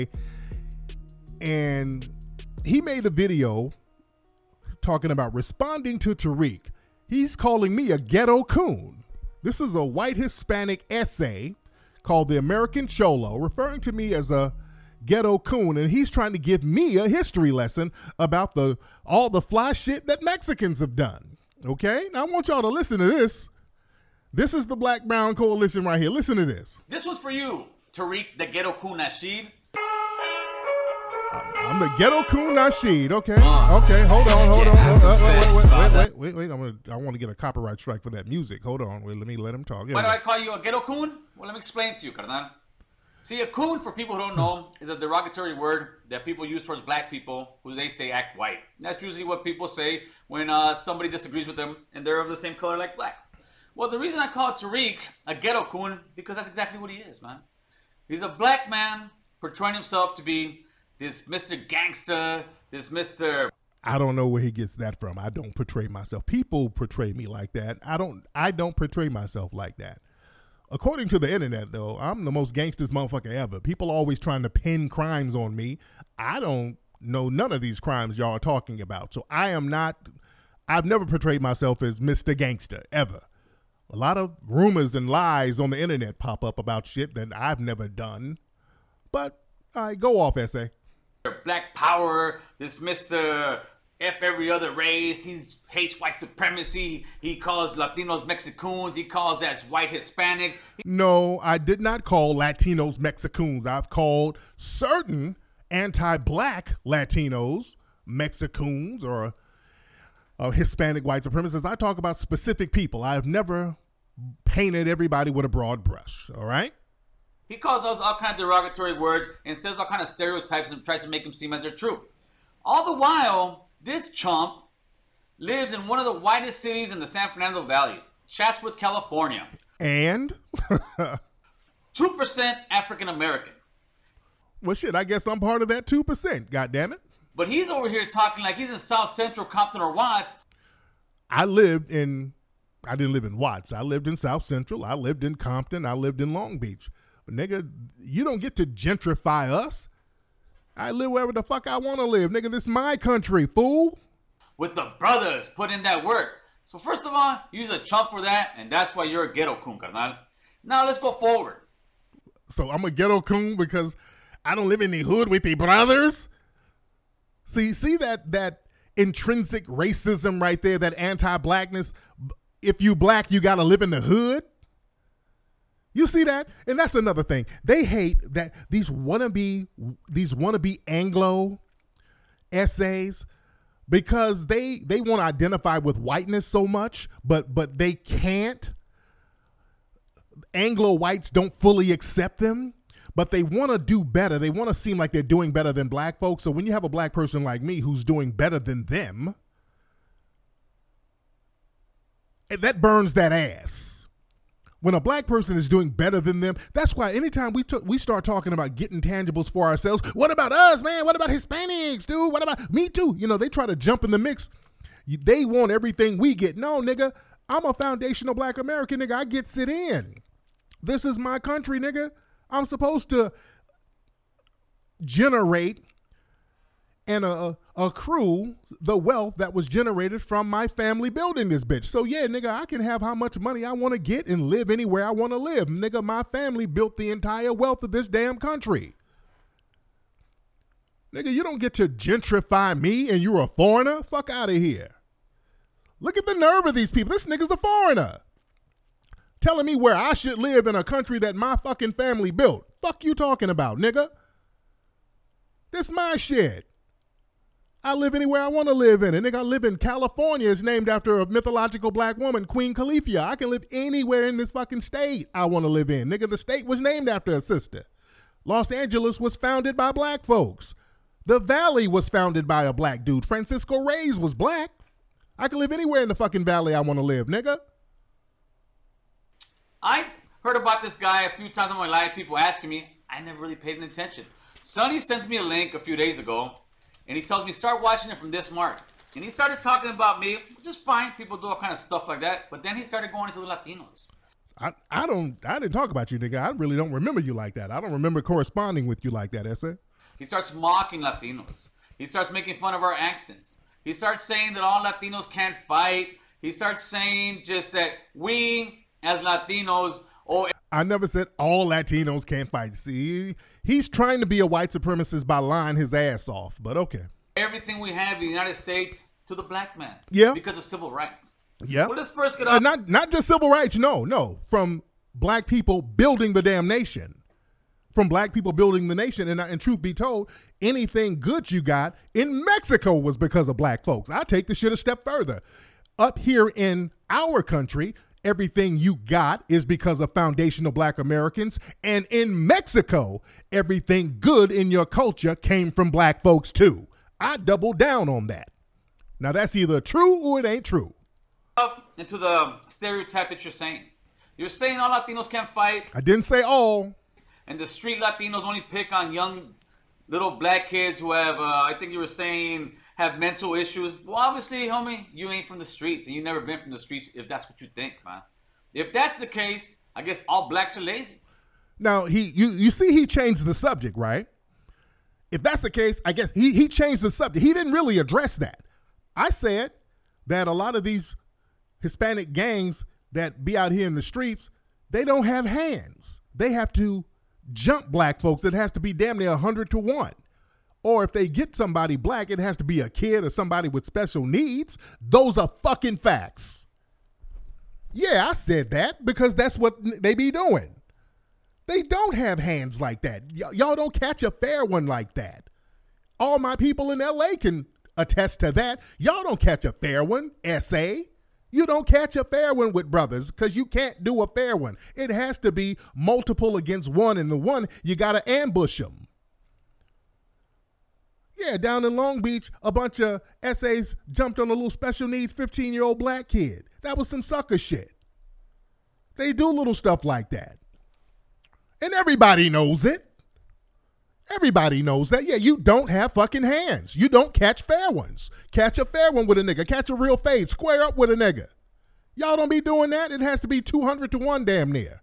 And he made a video talking about responding to Tariq. He's calling me a ghetto coon. This is a white Hispanic essay called The American Cholo, referring to me as a Ghetto Coon, and he's trying to give me a history lesson about all the fly shit that Mexicans have done. Okay? Now I want y'all to listen to this. This is the Black Brown Coalition right here. Listen to this. This was for you, Tariq the Ghetto Coon Nasheed. I'm the Ghetto Coon Nasheed. Okay. Okay. Hold on. Wait. I want to get a copyright strike for that music. Hold on. Wait, let him talk. Why do I call you a Ghetto Coon? Well, let me explain to you, carnal. See, a coon, for people who don't know, is a derogatory word that people use towards black people who they say act white. That's usually what people say when somebody disagrees with them and they're of the same color like black. Well, the reason I call Tariq a Ghetto Coon, because that's exactly what he is, man. He's a black man portraying himself to be this Mr. Gangster, this Mr. I don't know where he gets that from. I don't portray myself. People portray me like that. I don't portray myself like that. According to the internet, though, I'm the most gangstest motherfucker ever. People always trying to pin crimes on me. I don't know none of these crimes y'all are talking about. So I've never portrayed myself as Mr. Gangster, ever. A lot of rumors and lies on the internet pop up about shit that I've never done. But, all right, go off, essay. Black power, this Mr. F every other race. He hates white supremacy. He calls Latinos Mexicans. He calls us white Hispanics. No, I did not call Latinos Mexicans. I've called certain anti-black Latinos Mexicans or Hispanic white supremacists. I talk about specific people. I've never painted everybody with a broad brush, all right? He calls us all kind of derogatory words and says all kind of stereotypes and tries to make them seem as they're true. All the while, this chump lives in one of the whitest cities in the San Fernando Valley, Chatsworth, California. And? 2% African American. Well, shit, I guess I'm part of that 2%, goddammit. But he's over here talking like he's in South Central, Compton, or Watts. I didn't live in Watts. I lived in South Central. I lived in Compton. I lived in Long Beach. But nigga, you don't get to gentrify us. I live wherever the fuck I want to live. Nigga, this is my country, fool. With the brothers put in that work. So first of all, use a chump for that, and that's why you're a Ghetto Coon, carnal. Now let's go forward. So I'm a Ghetto Coon because I don't live in the hood with the brothers? See that intrinsic racism right there, that anti-blackness? If you black, you got to live in the hood? You see that? And that's another thing. They hate that these wannabe Anglo essays, because they want to identify with whiteness so much, but they can't. Anglo whites don't fully accept them, but they want to do better. They want to seem like they're doing better than black folks. So when you have a black person like me who's doing better than them, that burns that ass. When a black person is doing better than them, that's why anytime we start talking about getting tangibles for ourselves, what about us, man? What about Hispanics, dude? What about me too? You know, they try to jump in the mix. They want everything we get. No, nigga, I'm a foundational black American, nigga. I get sit in. This is my country, nigga. I'm supposed to generate and accrue the wealth that was generated from my family building this bitch. So yeah, nigga, I can have how much money I want to get and live anywhere I want to live. Nigga, my family built the entire wealth of this damn country. Nigga, you don't get to gentrify me and you're a foreigner? Fuck out of here. Look at the nerve of these people. This nigga's a foreigner. Telling me where I should live in a country that my fucking family built. Fuck you talking about, nigga? This my shit. I live anywhere I want to live in. And nigga, I live in California. It's named after a mythological black woman, Queen Califia. I can live anywhere in this fucking state I want to live in. Nigga, the state was named after a sister. Los Angeles was founded by black folks. The Valley was founded by a black dude. Francisco Reyes was black. I can live anywhere in the fucking valley I want to live, nigga. I heard about this guy a few times in my life. People asking me. I never really paid any attention. Sonny sends me a link a few days ago. And he tells me, start watching it from this mark. And he started talking about me, which is fine. People do all kind of stuff like that. But then he started going into the Latinos. I didn't talk about you, nigga. I really don't remember you like that. I don't remember corresponding with you like that, Essay. He starts mocking Latinos. He starts making fun of our accents. He starts saying that all Latinos can't fight. He starts saying just that we, as Latinos... I never said all Latinos can't fight. See, He's trying to be a white supremacist by lying his ass off, but okay. Everything we have in the United States to the black man. Yeah. Because of civil rights. Yeah. Well, let's first get off. Not just civil rights. No. From black people building the damn nation. From black people building the nation. And truth be told, anything good you got in Mexico was because of black folks. I take the shit a step further. Up here in our country, everything you got is because of foundational black Americans. And in Mexico, everything good in your culture came from black folks too. I double down on that. Now that's either true or it ain't true. Into the stereotype that you're saying. You're saying all Latinos can't fight. I didn't say all. And the street Latinos only pick on young little black kids who have, I think you were saying, have mental issues. Well, obviously, homie, you ain't from the streets and you've never been from the streets if that's what you think, man. If that's the case, I guess all blacks are lazy. Now, you see he changed the subject, right? If that's the case, I guess he changed the subject. He didn't really address that. I said that a lot of these Hispanic gangs that be out here in the streets, they don't have hands. They have to jump black folks. It has to be damn near 100 to 1. Or if they get somebody black, it has to be a kid or somebody with special needs. Those are fucking facts. Yeah, I said that because that's what they be doing. They don't have hands like that. Y'all don't catch a fair one like that. All my people in LA can attest to that. Y'all don't catch a fair one, SA. You don't catch a fair one with brothers because you can't do a fair one. It has to be multiple against one, and the one, you got to ambush them. Yeah, down in Long Beach, a bunch of SAs jumped on a little special needs 15-year-old black kid. That was some sucker shit. They do little stuff like that. And everybody knows it. Everybody knows that. Yeah, you don't have fucking hands. You don't catch fair ones. Catch a fair one with a nigga. Catch a real fade. Square up with a nigga. Y'all don't be doing that. It has to be 200 to 1 damn near.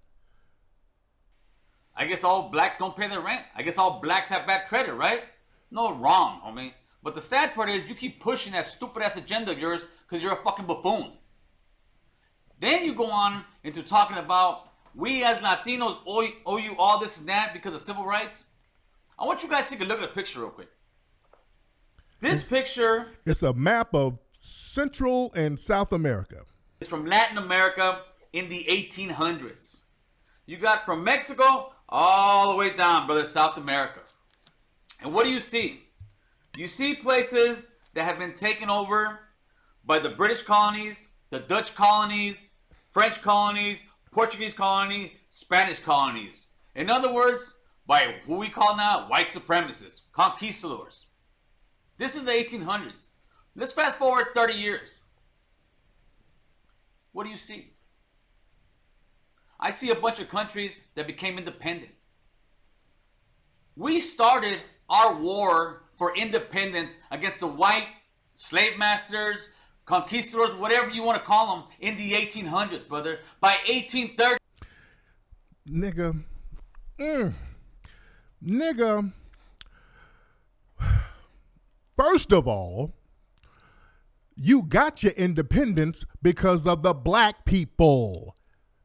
I guess all blacks don't pay their rent. I guess all blacks have bad credit, right? No, wrong, homie. But the sad part is you keep pushing that stupid-ass agenda of yours because you're a fucking buffoon. Then you go on into talking about we as Latinos owe you all this and that because of civil rights. I want you guys to take a look at the picture real quick. This picture... It's a map of Central and South America. It's from Latin America in the 1800s. You got from Mexico all the way down, brother, South America. And what do you see? You see places that have been taken over by the British colonies, the Dutch colonies, French colonies, Portuguese colony, Spanish colonies. In other words, by who we call now white supremacists, conquistadors. This is the 1800s. Let's fast forward 30 years. What do you see? I see a bunch of countries that became independent. We started our war for independence against the white slave masters, conquistadors, whatever you want to call them, in the 1800s, brother. By 1830... Nigga, first of all, you got your independence because of the black people.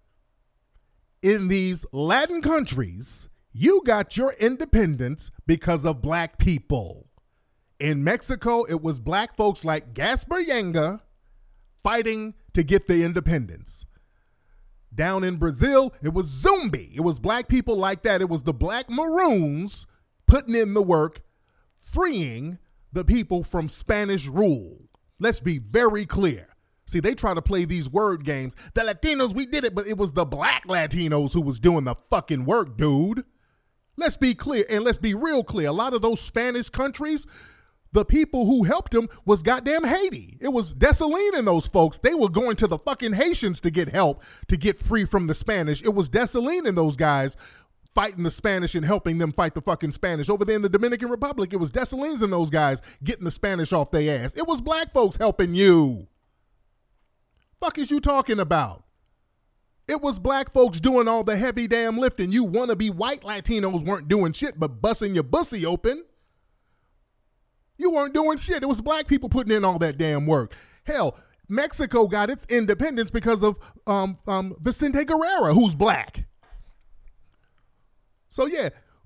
In these Latin countries, you got your independence because of black people. In Mexico, it was black folks like Gaspar Yanga fighting to get the independence. Down in Brazil, it was Zumbi. It was black people like that. It was the black Maroons putting in the work, freeing the people from Spanish rule. Let's be very clear. See, they try to play these word games. The Latinos, we did it, but it was the black Latinos who was doing the fucking work, dude. Let's be clear, and let's be real clear. A lot of those Spanish countries, the people who helped them was goddamn Haiti. It was Dessalines and those folks. They were going to the fucking Haitians to get help, to get free from the Spanish. It was Dessalines and those guys fighting the Spanish and helping them fight the fucking Spanish. Over there in the Dominican Republic, it was Dessalines and those guys getting the Spanish off their ass. It was black folks helping you. Fuck is you talking about? It was black folks doing all the heavy damn lifting. You wannabe white Latinos weren't doing shit but busting your bussy open. You weren't doing shit. It was black people putting in all that damn work. Hell, Mexico got its independence because of Vicente Guerrero, who's black. So yeah,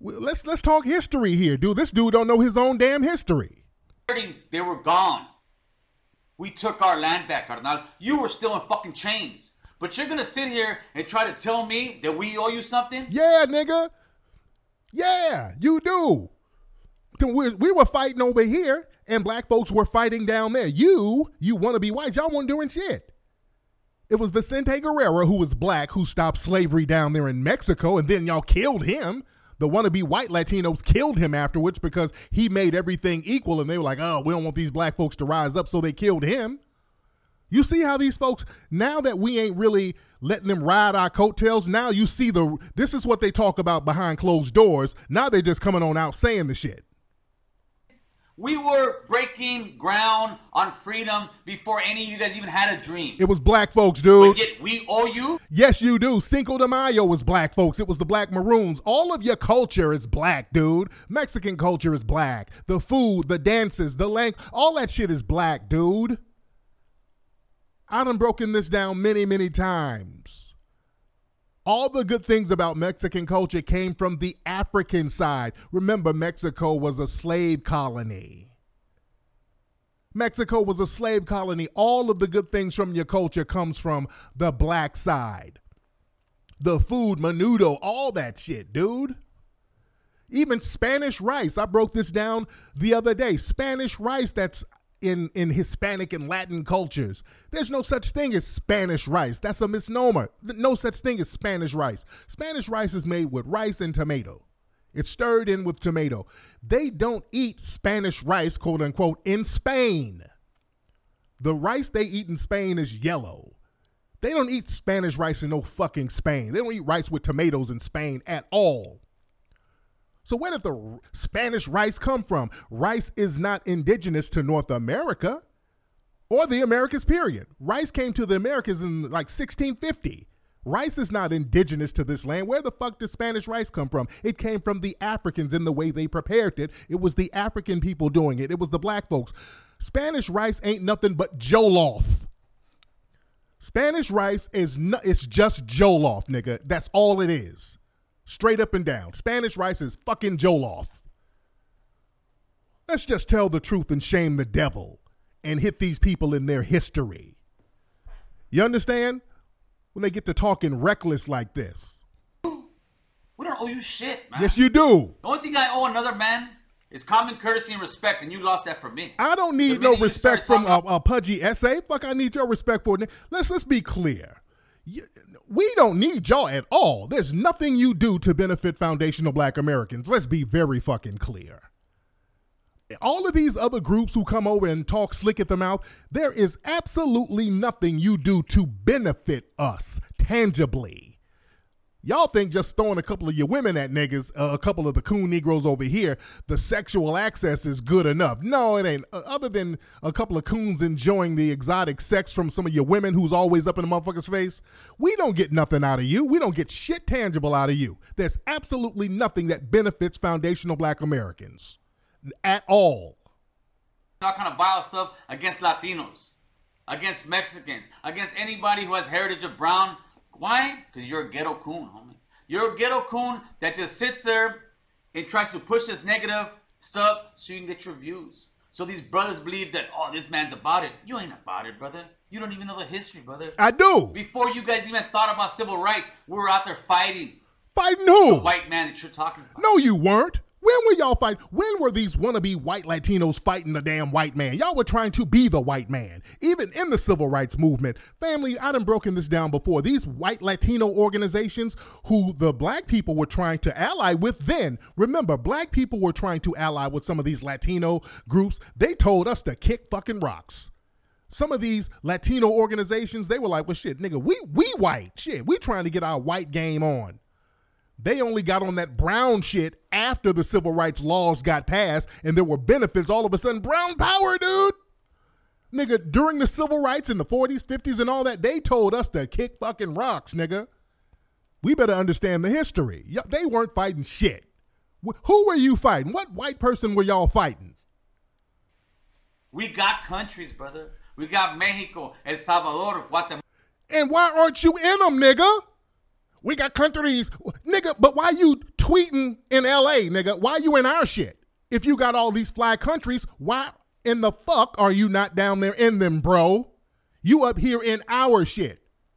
Let's talk history here, dude. This dude don't know his own damn history. They were gone. We took our land back, carnal. You were still in fucking chains. But you're gonna sit here and try to tell me that we owe you something? Yeah, nigga. Yeah, you do. We were fighting over here, and black folks were fighting down there. You want to be white. Y'all weren't doing shit. It was Vicente Guerrero, who was black, who stopped slavery down there in Mexico, and then y'all killed him. The wannabe white Latinos killed him afterwards because he made everything equal, and they were like, oh, we don't want these black folks to rise up, so they killed him. You see how these folks, now that we ain't really letting them ride our coattails, now you see this is what they talk about behind closed doors. Now they're just coming on out saying the shit. We were breaking ground on freedom before any of you guys even had a dream. It was black folks, dude. But yet we owe you? Yes, you do. Cinco de Mayo was black folks. It was the Black Maroons. All of your culture is black, dude. Mexican culture is black. The food, the dances, the language, all that shit is black, dude. I done broken this down many, many times. All the good things about Mexican culture came from the African side. Remember, Mexico was a slave colony. Mexico was a slave colony. All of the good things from your culture comes from the black side. The food, menudo, all that shit, dude. Even Spanish rice. I broke this down the other day. Spanish rice that's in Hispanic and Latin cultures. There's no such thing as Spanish rice. That's a misnomer. No such thing as Spanish rice. Spanish rice is made with rice and tomato. It's stirred in with tomato. They don't eat Spanish rice, quote unquote, in Spain. The rice they eat in Spain is yellow. They don't eat Spanish rice in no fucking Spain. They don't eat rice with tomatoes in Spain at all. So where did the Spanish rice come from? Rice is not indigenous to North America or the Americas, period. Rice came to the Americas in like 1650. Rice is not indigenous to this land. Where the fuck did Spanish rice come from? It came from the Africans in the way they prepared it. It was the African people doing it. It was the black folks. Spanish rice ain't nothing but jollof. Spanish rice it's just jollof, nigga. That's all it is. Straight up and down. Spanish rice is fucking jollof. Let's just tell the truth and shame the devil and hit these people in their history. You understand? When they get to talking reckless like this. We don't owe you shit, man. Yes, you do. The only thing I owe another man is common courtesy and respect, and you lost that from me. I don't need no respect from a pudgy essay. Fuck, I need your respect for it. Let's be clear. We don't need y'all at all. There's nothing you do to benefit foundational black Americans. Let's be very fucking clear. All of these other groups who come over and talk slick at the mouth, there is absolutely nothing you do to benefit us tangibly. Y'all think just throwing a couple of your women at niggas, a couple of the coon Negroes over here, the sexual access is good enough. No, it ain't. Other than a couple of coons enjoying the exotic sex from some of your women who's always up in the motherfucker's face, we don't get nothing out of you. We don't get shit tangible out of you. There's absolutely nothing that benefits foundational black Americans at all. That kind of vile stuff against Latinos, against Mexicans, against anybody who has heritage of brown. Why? Because you're a ghetto coon, homie. You're a ghetto coon that just sits there and tries to push this negative stuff so you can get your views. So these brothers believe that, oh, this man's about it. You ain't about it, brother. You don't even know the history, brother. I do. Before you guys even thought about civil rights, we were out there fighting. Fighting who? The white man that you're talking about. No, you weren't. When were y'all fighting? When were these wannabe white Latinos fighting the damn white man? Y'all were trying to be the white man. Even in the civil rights movement. Family, I done broken this down before. These white Latino organizations who the black people were trying to ally with then. Remember, black people were trying to ally with some of these Latino groups. They told us to kick fucking rocks. Some of these Latino organizations, they were like, well, shit, nigga, we white. Shit, we trying to get our white game on. They only got on that brown shit after the civil rights laws got passed and there were benefits. All of a sudden, brown power, dude. Nigga, during the civil rights in the 40s, 50s and all that, they told us to kick fucking rocks, nigga. We better understand the history. They weren't fighting shit. Who were you fighting? What white person were y'all fighting? We got countries, brother. We got Mexico, El Salvador, Guatemala. And why aren't you in them, nigga? We got countries, nigga, but why you tweeting in LA, nigga. Why you in our shit? If you got all these fly countries, why in the fuck are you not down there in them, bro? You up here in our shit.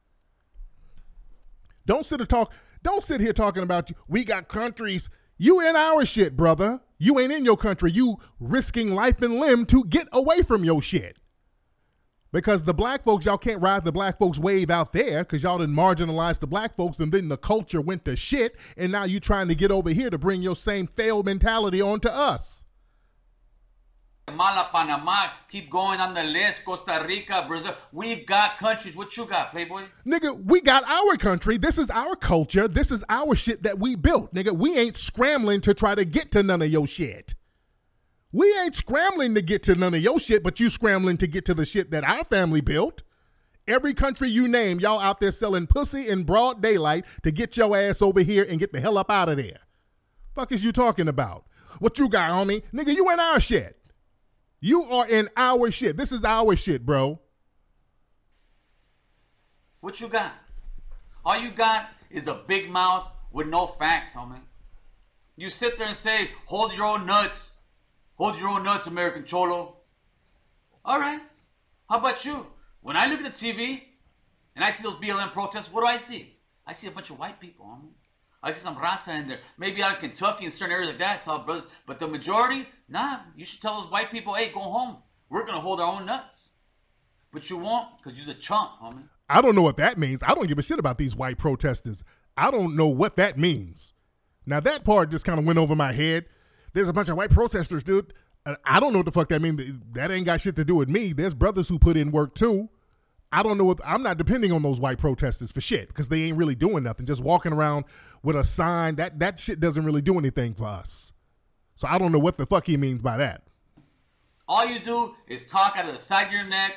Don't sit here talking about we got countries. You in our shit, brother. You ain't in your country. You risking life and limb to get away from your shit. Because the black folks, y'all can't ride the black folks wave out there because y'all done marginalized the black folks and then the culture went to shit and now you trying to get over here to bring your same failed mentality onto us. Guatemala, Panama, keep going on the list. Costa Rica, Brazil. We've got countries. What you got, Playboy? Nigga, we got our country. This is our culture. This is our shit that we built. Nigga, we ain't scrambling to try to get to none of your shit. We ain't scrambling to get to none of your shit, but you scrambling to get to the shit that our family built. Every country you name, y'all out there selling pussy in broad daylight to get your ass over here and get the hell up out of there. Fuck is you talking about? What you got, homie? Nigga, you in our shit. You are in our shit. This is our shit, bro. What you got? All you got is a big mouth with no facts, homie. You sit there and say, hold your own nuts. Hold your own nuts, American Cholo. All right. How about you? When I look at the TV and I see those BLM protests, what do I see? I see a bunch of white people, homie. I see some raza in there. Maybe out in Kentucky and certain areas like that, it's all brothers. But the majority, nah, you should tell those white people, hey, go home. We're going to hold our own nuts. But you won't because you're a chump, homie. I don't know what that means. I don't give a shit about these white protesters. I don't know what that means. Now, that part just kind of went over my head. There's a bunch of white protesters, dude. I don't know what the fuck that means. That ain't got shit to do with me. There's brothers who put in work, too. I don't know what, I'm not depending on those white protesters for shit because they ain't really doing nothing. Just walking around with a sign, that shit doesn't really do anything for us. So I don't know what the fuck he means by that. All you do is talk out of the side of your neck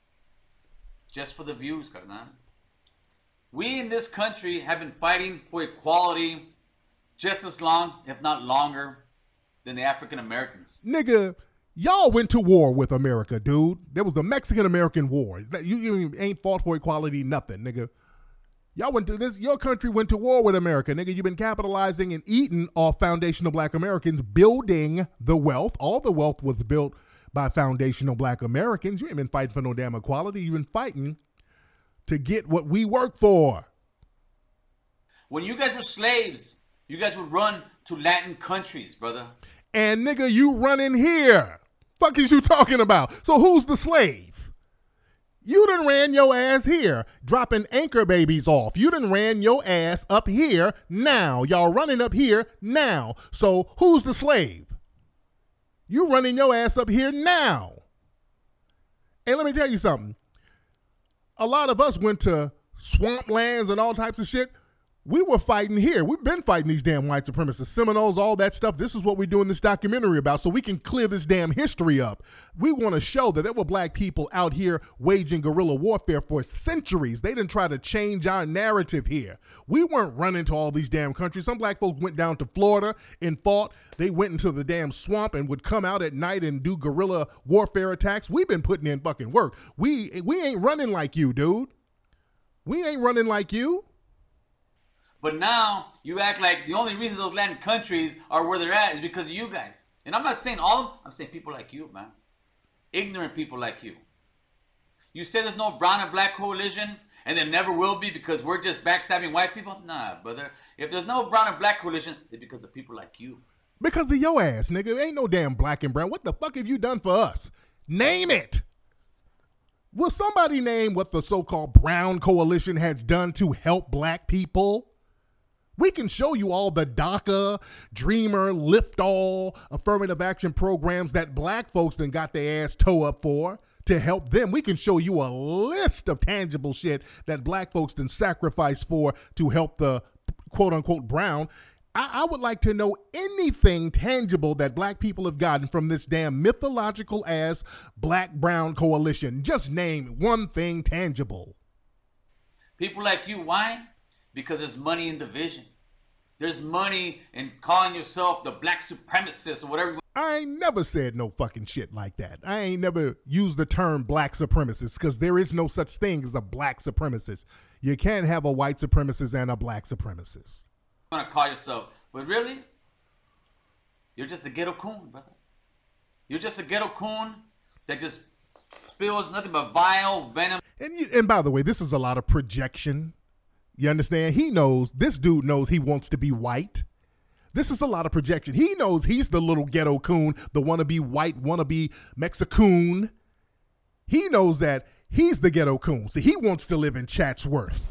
just for the views, carnal. We in this country have been fighting for equality just as long, if not longer, than the African Americans. Nigga, y'all went to war with America, dude. There was the Mexican-American War. You ain't fought for equality, nothing, nigga. Y'all went to this, your country went to war with America, nigga. You've been capitalizing and eating off foundational black Americans, building the wealth. All the wealth was built by foundational black Americans. You ain't been fighting for no damn equality. You've been fighting to get what we work for. When you guys were slaves, you guys would run to Latin countries, brother. And nigga, you running here. Fuck is you talking about? So who's the slave? You done ran your ass here, dropping anchor babies off. You done ran your ass up here now. Y'all running up here now. So who's the slave? You running your ass up here now. And let me tell you something. A lot of us went to swamplands and all types of shit. We were fighting here. We've been fighting these damn white supremacists, Seminoles, all that stuff. This is what we're doing this documentary about so we can clear this damn history up. We want to show that there were black people out here waging guerrilla warfare for centuries. They didn't try to change our narrative here. We weren't running to all these damn countries. Some black folks went down to Florida and fought. They went into the damn swamp and would come out at night and do guerrilla warfare attacks. We've been putting in fucking work. We ain't running like you, dude. We ain't running like you. But now you act like the only reason those Latin countries are where they're at is because of you guys. And I'm not saying all of them. I'm saying people like you, man. Ignorant people like you. You said there's no brown and black coalition and there never will be because we're just backstabbing white people? Nah, brother. If there's no brown and black coalition, it's because of people like you. Because of your ass, nigga. Ain't no damn black and brown. What the fuck have you done for us? Name it. Will somebody name what the so-called brown coalition has done to help black people? We can show you all the DACA, Dreamer, Lift All, affirmative action programs that black folks then got their ass toe up for to help them. We can show you a list of tangible shit that black folks then sacrifice for to help the quote unquote brown. I would like to know anything tangible that black people have gotten from this damn mythological ass black brown coalition. Just name one thing tangible. People like you, why? Because there's money in division. There's money in calling yourself the black supremacist or whatever. I ain't never said no fucking shit like that. I ain't never used the term black supremacist because there is no such thing as a black supremacist. You can't have a white supremacist and a black supremacist. You want to call yourself, But really, you're just a ghetto coon, brother. You're just a ghetto coon that just spills nothing but vile venom. And by the way, this is a lot of projection. You understand? This dude knows he wants to be white. This is a lot of projection. He knows he's the little ghetto coon, the wannabe white, wannabe Mexicoon. He knows that he's the ghetto coon. See, he wants to live in Chatsworth.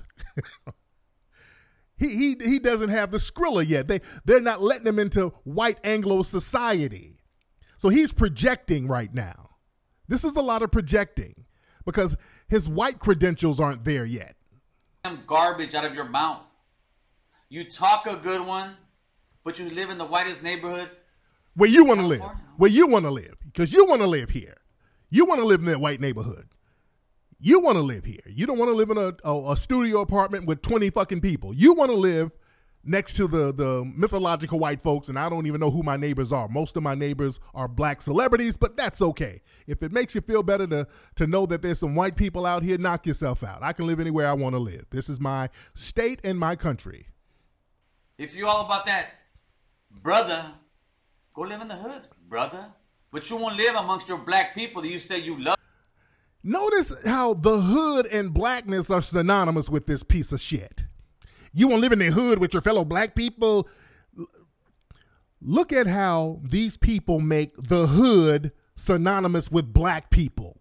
He doesn't have the Skrilla yet. They're not letting him into white Anglo society. So he's projecting right now. This is a lot of projecting because his white credentials aren't there yet. Garbage out of your mouth. You talk a good one, but you live in the whitest neighborhood. Where you want to live. Where you want to live. Because you want to live here. You want to live in that white neighborhood. You want to live here. You don't want to live in a studio apartment with 20 fucking people. You want to live next to the mythological white folks, and I don't even know who my neighbors are. Most of my neighbors are black celebrities, but that's okay. If it makes you feel better to know that there's some white people out here, knock yourself out. I can live anywhere I want to live. This is my state and my country. If you're all about that, brother, go live in the hood, brother. But you won't live amongst your black people that you say you love. Notice how the hood and blackness are synonymous with this piece of shit. You want to live in the hood with your fellow black people? Look at how these people make the hood synonymous with black people.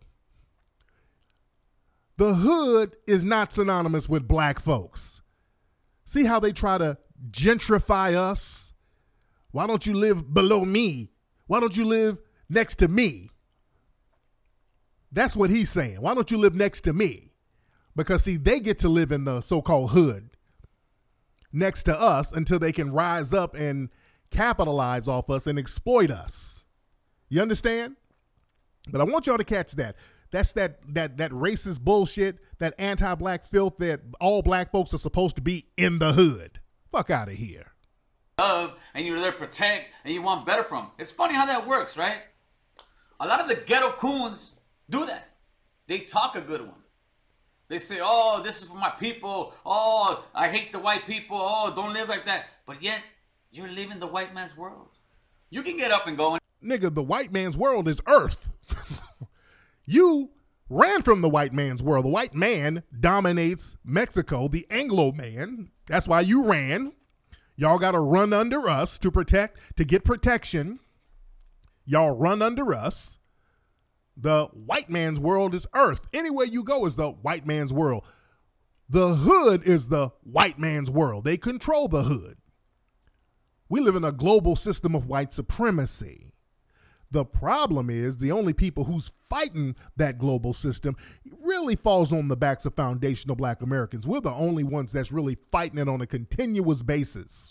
The hood is not synonymous with black folks. See how they try to gentrify us? Why don't you live below me? Why don't you live next to me? That's what he's saying. Why don't you live next to me? Because, see, they get to live in the so-called hood next to us until they can rise up and capitalize off us and exploit us. You understand? But I want y'all to catch that. That's that racist bullshit, that anti-black filth that all black folks are supposed to be in the hood. Fuck out of here. Love, and you're there to protect, and you want better from. It's funny how that works, right? A lot of the ghetto coons do that. They talk a good one. They say, oh, this is for my people. Oh, I hate the white people. Oh, don't live like that. But yet, you're living the white man's world. You can get up and go. Nigga, the white man's world is Earth. You ran from the white man's world. The white man dominates Mexico, the Anglo man. That's why you ran. Y'all got to run under us to get protection. Y'all run under us. The white man's world is Earth. Anywhere you go is the white man's world. The hood is the white man's world. They control the hood. We live in a global system of white supremacy. The problem is the only people who's fighting that global system really falls on the backs of foundational black Americans. We're the only ones that's really fighting it on a continuous basis.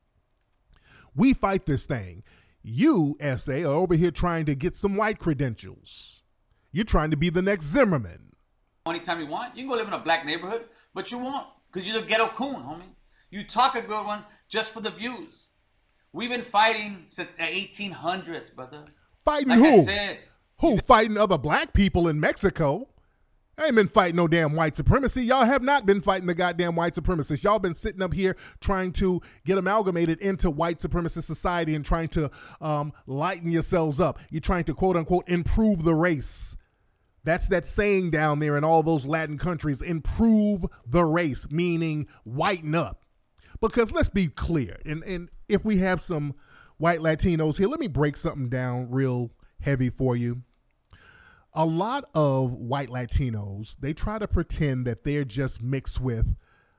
We fight this thing. You, SA, are over here trying to get some white credentials. You're trying to be the next Zimmerman. Anytime you want, you can go live in a black neighborhood, but you won't, because you're the ghetto coon, homie. You talk a good one just for the views. We've been fighting since the 1800s, brother. Fighting like who? I said, who? Fighting other black people in Mexico. I ain't been fighting no damn white supremacy. Y'all have not been fighting the goddamn white supremacists. Y'all been sitting up here trying to get amalgamated into white supremacist society and trying to lighten yourselves up. You're trying to, quote unquote, improve the race. That's that saying down there in all those Latin countries, improve the race, meaning whiten up. Because let's be clear, and if we have some white Latinos here, let me break something down real heavy for you. A lot of white Latinos, they try to pretend that they're just mixed with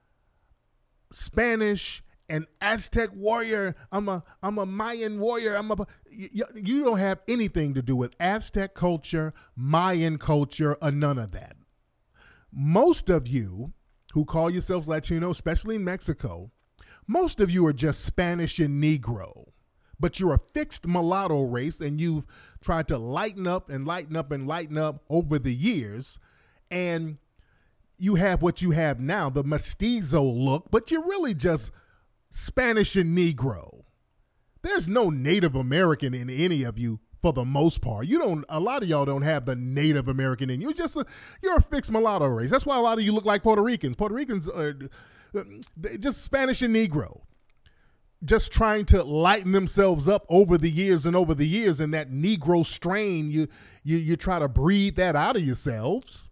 Spanish and Aztec warrior. I'm a Mayan warrior. You don't have anything to do with Aztec culture, Mayan culture, or none of that. Most of you who call yourselves Latino, especially in Mexico, most of you are just Spanish and Negro. But you're a fixed mulatto race, and you've tried to lighten up and lighten up and lighten up over the years, and you have what you have now, the mestizo look, but you're really just Spanish and Negro. There's no Native American in any of you for the most part. A lot of y'all don't have the Native American in you. You're a fixed mulatto race. That's why a lot of you look like Puerto Ricans. Puerto Ricans are just Spanish and Negro. just trying to lighten themselves up over the years and over the years, and that Negro strain, you try to breathe that out of yourselves.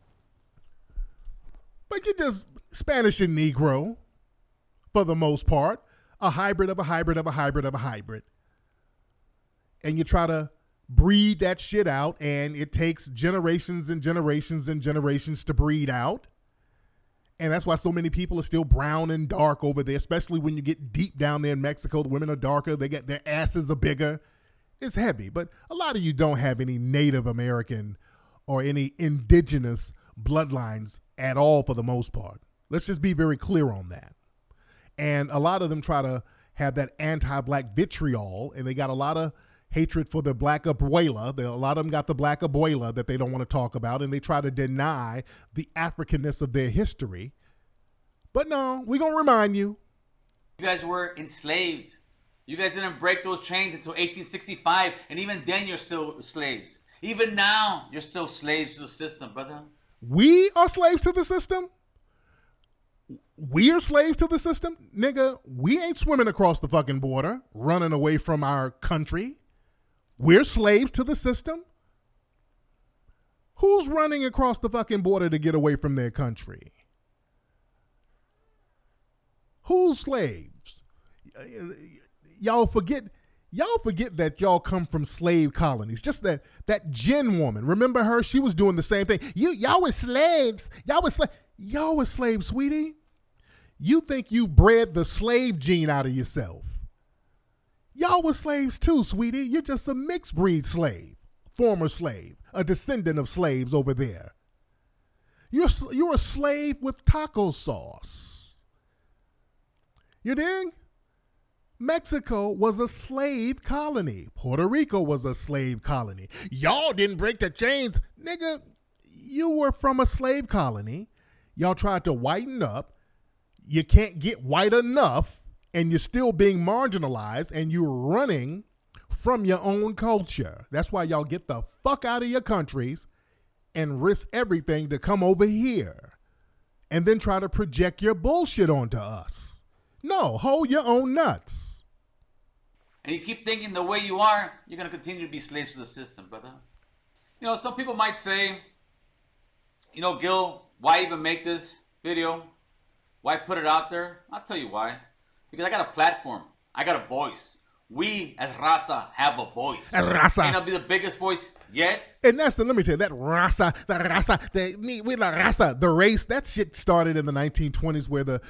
But you're just Spanish and Negro, for the most part, a hybrid of a hybrid of a hybrid of a hybrid. And you try to breed that shit out, and it takes generations and generations and generations to breed out. And that's why so many people are still brown and dark over there, especially when you get deep down there in Mexico. The women are darker. They get their asses are bigger. It's heavy. But a lot of you don't have any Native American or any indigenous bloodlines at all for the most part. Let's just be very clear on that. And a lot of them try to have that anti-black vitriol, and they got a lot of hatred for the black abuela. A lot of them got the black abuela that they don't want to talk about, and they try to deny the Africanness of their history. But no, we're going to remind you. You guys were enslaved. You guys didn't break those chains until 1865, and even then you're still slaves. Even now, you're still slaves to the system, brother. We are slaves to the system? We're slaves to the system? Nigga, we ain't swimming across the fucking border, running away from our country. We're slaves to the system? Who's running across the fucking border to get away from their country? Who's slaves? Y'all forget that y'all come from slave colonies. Just that Jen woman, remember her? She was doing the same thing. Y'all were slaves. Y'all were slaves, sweetie. You think you bred the slave gene out of yourself. Y'all were slaves too, sweetie. You're just a mixed breed slave, former slave, a descendant of slaves over there. You're a slave with taco sauce. You dig? Mexico was a slave colony. Puerto Rico was a slave colony. Y'all didn't break the chains. Nigga, you were from a slave colony. Y'all tried to whiten up. You can't get white enough, and you're still being marginalized, and you're running from your own culture. That's why y'all get the fuck out of your countries and risk everything to come over here and then try to project your bullshit onto us. No, hold your own nuts. And you keep thinking the way you are, you're going to continue to be slaves to the system, brother. You know, some people might say, you know, Gil, why even make this video? Why put it out there? I'll tell you why. Because I got a platform. I got a voice. We as Raza have a voice. Raza. May not be the biggest voice yet. And that's let me tell you, that Raza, we la Raza, the race, that shit started in the 1920s where the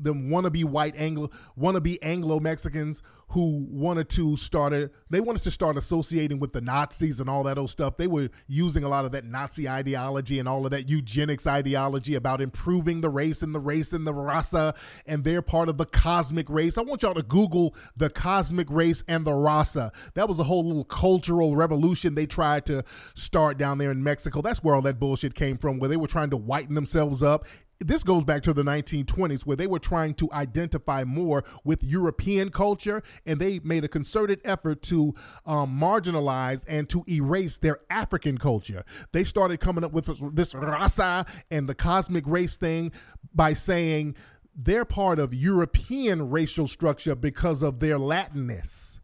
wannabe Anglo Mexicans who wanted to start associating with the Nazis and all that old stuff. They were using a lot of that Nazi ideology and all of that eugenics ideology about improving the race and the Raza, and they're part of the cosmic race. I want y'all to Google the cosmic race and the Raza. That was a whole little cultural revolution they tried to start down there in Mexico. That's where all that bullshit came from, where they were trying to whiten themselves up. This goes back to the 1920s, where they were trying to identify more with European culture, and they made a concerted effort to marginalize and to erase their African culture. They started coming up with this raza and the cosmic race thing by saying they're part of European racial structure because of their Latinness.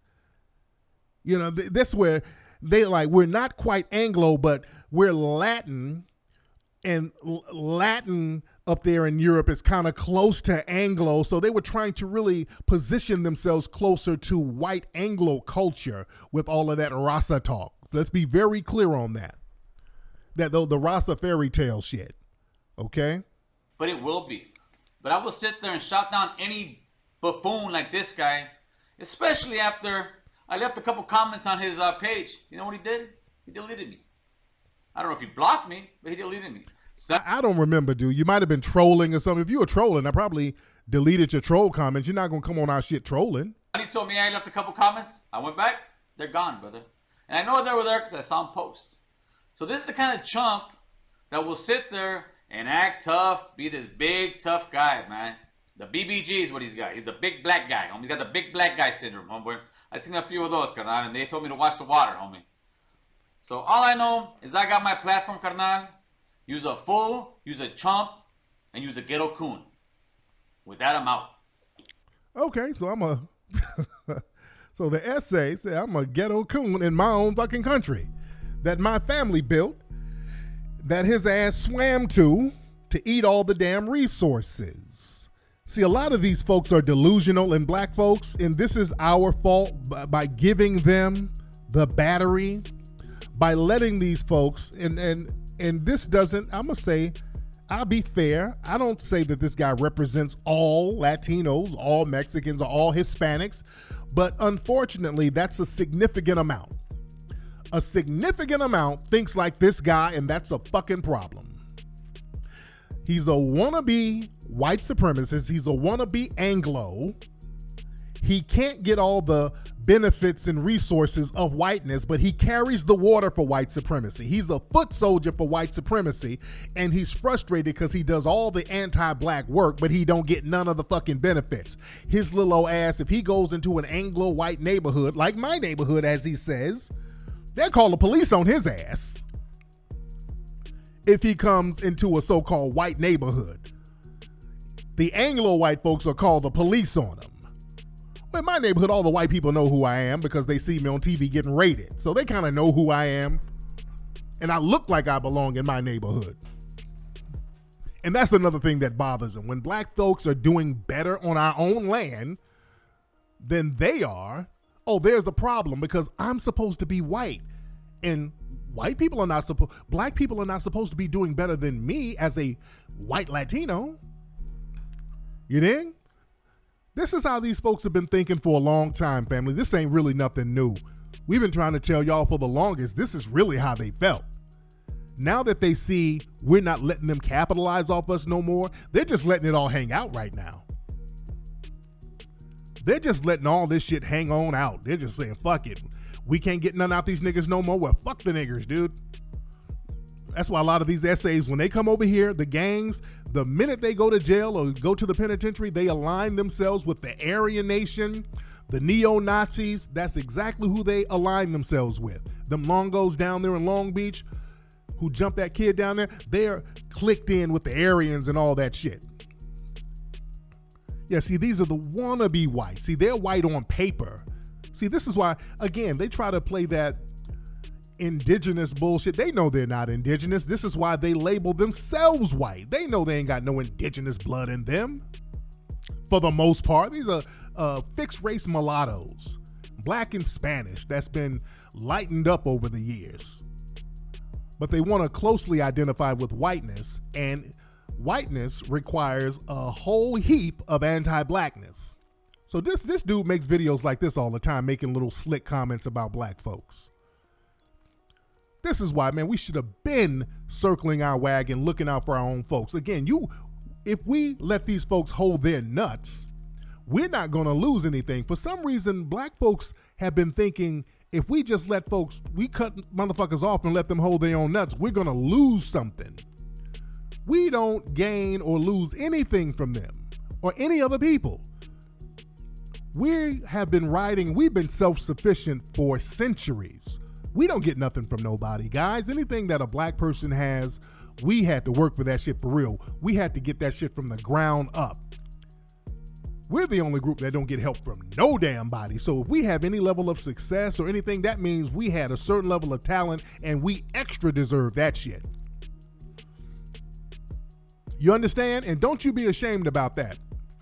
You know, that's where they like, we're not quite Anglo, but we're Latin, and Latin up there in Europe is kind of close to Anglo. So they were trying to really position themselves closer to white Anglo culture with all of that Raza talk. Let's be very clear on that. That though the Raza fairy tale shit. Okay? But it will be. But I will sit there and shout down any buffoon like this guy, especially after I left a couple comments on his page. You know what he did? He deleted me. I don't know if he blocked me, but he deleted me. I don't remember, dude. You might have been trolling or something. If you were trolling, I probably deleted your troll comments. You're not going to come on our shit trolling. He told me I left a couple comments. I went back. They're gone, brother. And I know they were there because I saw them post. So this is the kind of chump that will sit there and act tough, be this big, tough guy, man. The BBG is what he's got. He's the big black guy, homie. He's got the big black guy syndrome, homeboy. I've seen a few of those, carnal, and they told me to watch the water, homie. So all I know is I got my platform, carnal. Use a fool, use a chump, and use a ghetto coon. With that, I'm out. Okay, so I'm going to So the essay said, I'm a ghetto coon in my own fucking country that my family built, that his ass swam to eat all the damn resources. See, a lot of these folks are delusional, and black folks, and this is our fault by giving them the battery, by letting these folks, and this doesn't, I'm going to say, I'll be fair. I don't say that this guy represents all Latinos, all Mexicans, or all Hispanics, but unfortunately, that's a significant amount. A significant amount thinks like this guy, and that's a fucking problem. He's a wannabe white supremacist. He's a wannabe Anglo. He can't get all the benefits and resources of whiteness, but he carries the water for white supremacy. He's a foot soldier for white supremacy, and he's frustrated because he does all the anti-black work, but he don't get none of the fucking benefits. His little old ass, if he goes into an Anglo-white neighborhood, like my neighborhood, as he says, they'll call the police on his ass. If he comes into a so-called white neighborhood, the Anglo-white folks will call the police on him. Well, in my neighborhood, all the white people know who I am because they see me on TV getting raided. So they kind of know who I am. And I look like I belong in my neighborhood. And that's another thing that bothers them. When black folks are doing better on our own land than they are, oh, there's a problem because I'm supposed to be white. And white people are not supposed, black people are not supposed to be doing better than me as a white Latino. You dig? This is how these folks have been thinking for a long time, family. This ain't really nothing new. We've been trying to tell y'all for the longest, this is really how they felt. Now that they see we're not letting them capitalize off us no more, they're just letting it all hang out right now. They're just letting all this shit hang on out. They're just saying, fuck it. We can't get none out these niggas no more. Well, fuck the niggers, dude. That's why a lot of these essays, when they come over here, the gangs, the minute they go to jail or go to the penitentiary, they align themselves with the Aryan Nation, the neo-Nazis. That's exactly who they align themselves with. Them Longos down there in Long Beach who jumped that kid down there, they're clicked in with the Aryans and all that shit. Yeah, see, these are the wannabe whites. See, they're white on paper. See, this is why, again, they try to play that indigenous bullshit. They know they're not indigenous. This is why they label themselves white. They know they ain't got no indigenous blood in them. For the most part, these are fixed race mulattoes, black and Spanish, that's been lightened up over the years. But they want to closely identify with whiteness, and whiteness requires a whole heap of anti-blackness. So this dude makes videos like this all the time, making little slick comments about black folks. This is why, man, we should have been circling our wagon, looking out for our own folks. Again, if we let these folks hold their nuts, we're not going to lose anything. For some reason, black folks have been thinking if we just let folks, we cut motherfuckers off and let them hold their own nuts, we're going to lose something. We don't gain or lose anything from them or any other people. We have been we've been self-sufficient for centuries. We don't get nothing from nobody, guys. Anything that a black person has, we had to work for that shit for real. We had to get that shit from the ground up. We're the only group that don't get help from no damn body. So if we have any level of success or anything, that means we had a certain level of talent and we extra deserve that shit. You understand? And don't you be ashamed about that.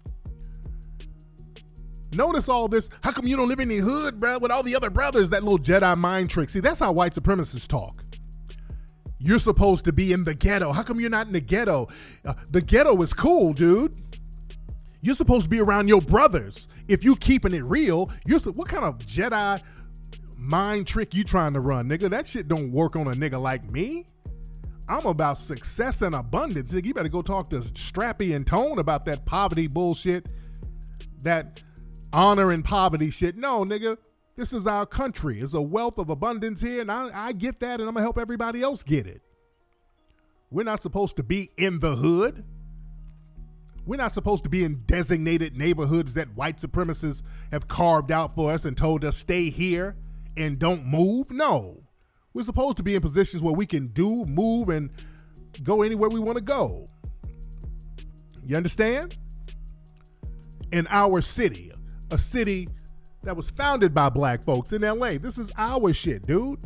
Notice all this, how come you don't live in the hood, bro, with all the other brothers, that little Jedi mind trick. See, that's how white supremacists talk. You're supposed to be in the ghetto. How come you're not in the ghetto? The ghetto is cool, dude. You're supposed to be around your brothers. If you keeping it real, what kind of Jedi mind trick you trying to run, nigga? That shit don't work on a nigga like me. I'm about success and abundance. You better go talk to Strappy and Tone about that poverty bullshit, that honor and poverty shit. No, nigga, this is our country. It's a wealth of abundance here, and I get that, and I'm going to help everybody else get it. We're not supposed to be in the hood. We're not supposed to be in designated neighborhoods that white supremacists have carved out for us and told us stay here and don't move. No. We're supposed to be in positions where we can move, and go anywhere we want to go. You understand? In our city, a city that was founded by black folks in LA. This is our shit, dude.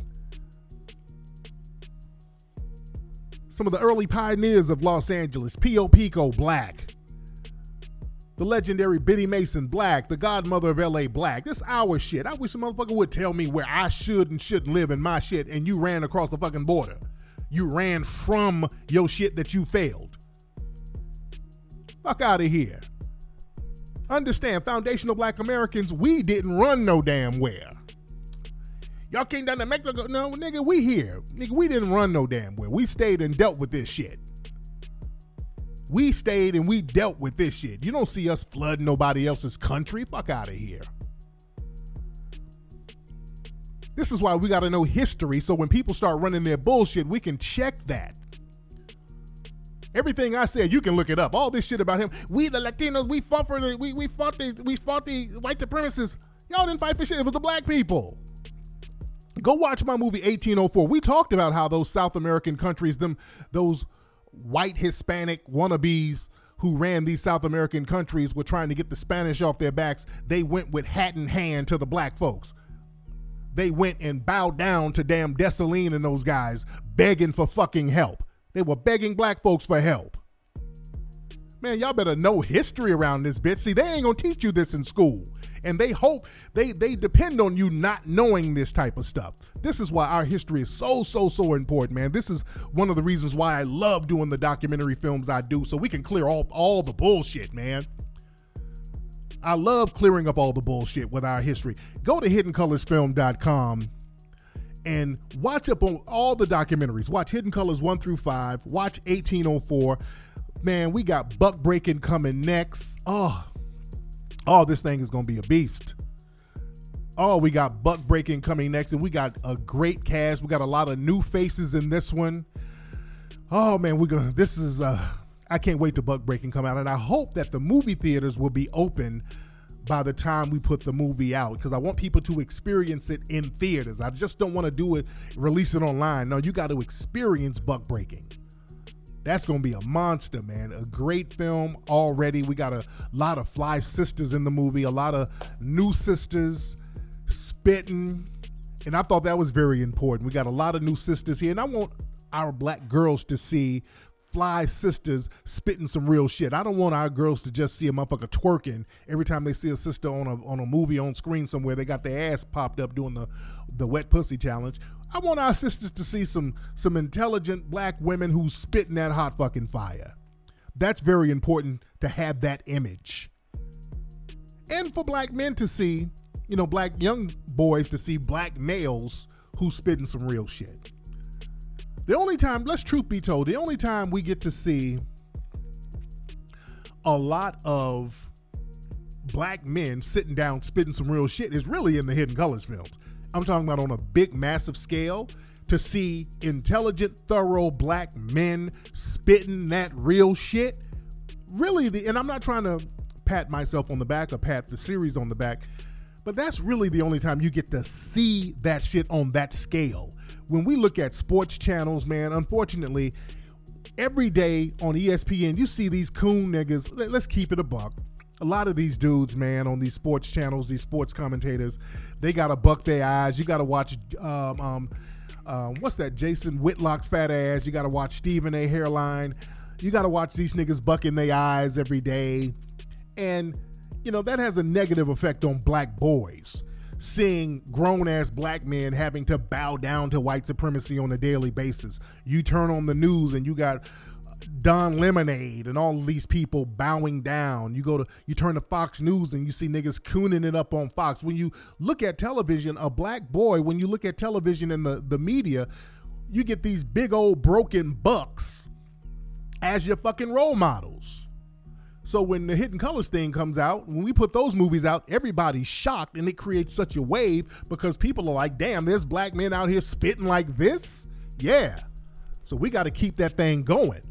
Some of the early pioneers of Los Angeles, Pio Pico, black. The legendary Biddy Mason, black. The godmother of LA, black. This our shit. I wish a motherfucker would tell me where I should and shouldn't live in my shit, and you ran across the fucking border. You ran from your shit that you failed. Fuck out of here. Understand, foundational black Americans, we didn't run no damn where. Y'all came down to Mexico. No, nigga, we here. Nigga, we didn't run no damn where. We stayed and dealt with this shit. We stayed and we dealt with this shit. You don't see us flooding nobody else's country. Fuck out of here. This is why we got to know history, so when people start running their bullshit, we can check that. Everything I said, you can look it up. All this shit about him. We the Latinos, we fought for the we fought the white supremacists. Y'all didn't fight for shit. It was the black people. Go watch my movie 1804. We talked about how those South American countries, those white Hispanic wannabes who ran these South American countries were trying to get the Spanish off their backs. They went with hat in hand to the black folks. They went and bowed down to damn Dessalines and those guys begging for fucking help. They were begging black folks for help. Man, y'all better know history around this bitch. See, they ain't gonna teach you this in school. And they hope, they depend on you not knowing this type of stuff. This is why our history is so important, man. This is one of the reasons why I love doing the documentary films I do, so we can clear all the bullshit, man. I love clearing up all the bullshit with our history. Go to HiddenColorsFilm.com and watch up on all the documentaries. Watch Hidden Colors 1 through 5. Watch 1804. Man, we got Buck Breaking coming next. Oh, this thing is going to be a beast. Oh, we got Buck Breaking coming next, and we got a great cast. We got a lot of new faces in this one. Oh, man, I can't wait till Buck Breaking come out, and I hope that the movie theaters will be open by the time we put the movie out, because I want people to experience it in theaters. I just don't want to release it online. No, you got to experience Buck Breaking. That's going to be a monster, man. A great film already. We got a lot of fly sisters in the movie, a lot of new sisters spitting, and I thought that was very important. We got a lot of new sisters here, and I want our black girls to see fly sisters spitting some real shit. I don't want our girls to just see a motherfucker twerking every time they see a sister on a movie on screen somewhere. They got their ass popped up doing the wet pussy challenge. I want our sisters to see some intelligent black women who spitting that hot fucking fire. That's very important to have that image. And for black men to see, black young boys to see black males who spitting some real shit. The only time, let's truth be told, the only time we get to see a lot of black men sitting down spitting some real shit is really in the Hidden Colors films. I'm talking about on a big, massive scale, to see intelligent, thorough black men spitting that real shit. Really, and I'm not trying to pat myself on the back or pat the series on the back, but that's really the only time you get to see that shit on that scale. When we look at sports channels, man, unfortunately, every day on ESPN, you see these coon niggas. Let's keep it a buck. A lot of these dudes, man, on these sports channels, these sports commentators, they got to buck their eyes. You got to watch, what's that, Jason Whitlock's fat ass. You got to watch Stephen A. hairline. You got to watch these niggas bucking their eyes every day. And, that has a negative effect on black boys. Seeing grown-ass black men having to bow down to white supremacy on a daily basis. You turn on the news and you got Don Lemonade and all of these people bowing down. You turn to Fox News and you see niggas cooning it up on Fox. When you look at television, a black boy, when you look at television and the media, you get these big old broken bucks as your fucking role models. So when the Hidden Colors thing comes out, when we put those movies out, everybody's shocked, and it creates such a wave because people are like, damn, there's black men out here spitting like this? Yeah. So we got to keep that thing going.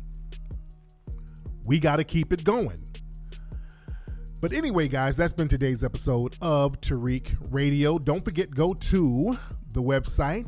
We got to keep it going. But anyway, guys, that's been today's episode of Tariq Radio. Don't forget, go to the website,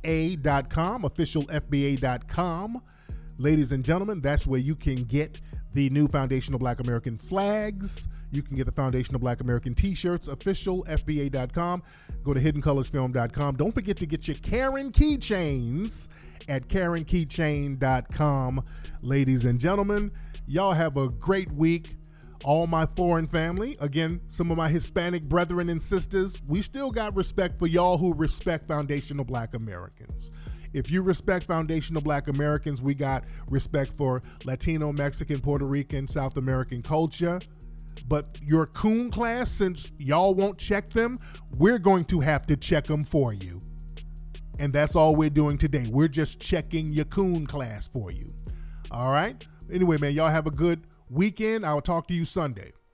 officialfba.com, officialfba.com. Ladies and gentlemen, that's where you can get the new Foundational Black American flags. You can get the Foundational Black American t-shirts, official, FBA.com. Go to HiddenColorsFilm.com. Don't forget to get your Karen keychains at KarenKeychain.com. Ladies and gentlemen, y'all have a great week. All my foreign family, again, some of my Hispanic brethren and sisters, we still got respect for y'all who respect Foundational Black Americans. If you respect Foundational Black Americans, we got respect for Latino, Mexican, Puerto Rican, South American culture. But your coon class, since y'all won't check them, we're going to have to check them for you. And that's all we're doing today. We're just checking your coon class for you. All right? Anyway, man, y'all have a good weekend. I'll talk to you Sunday.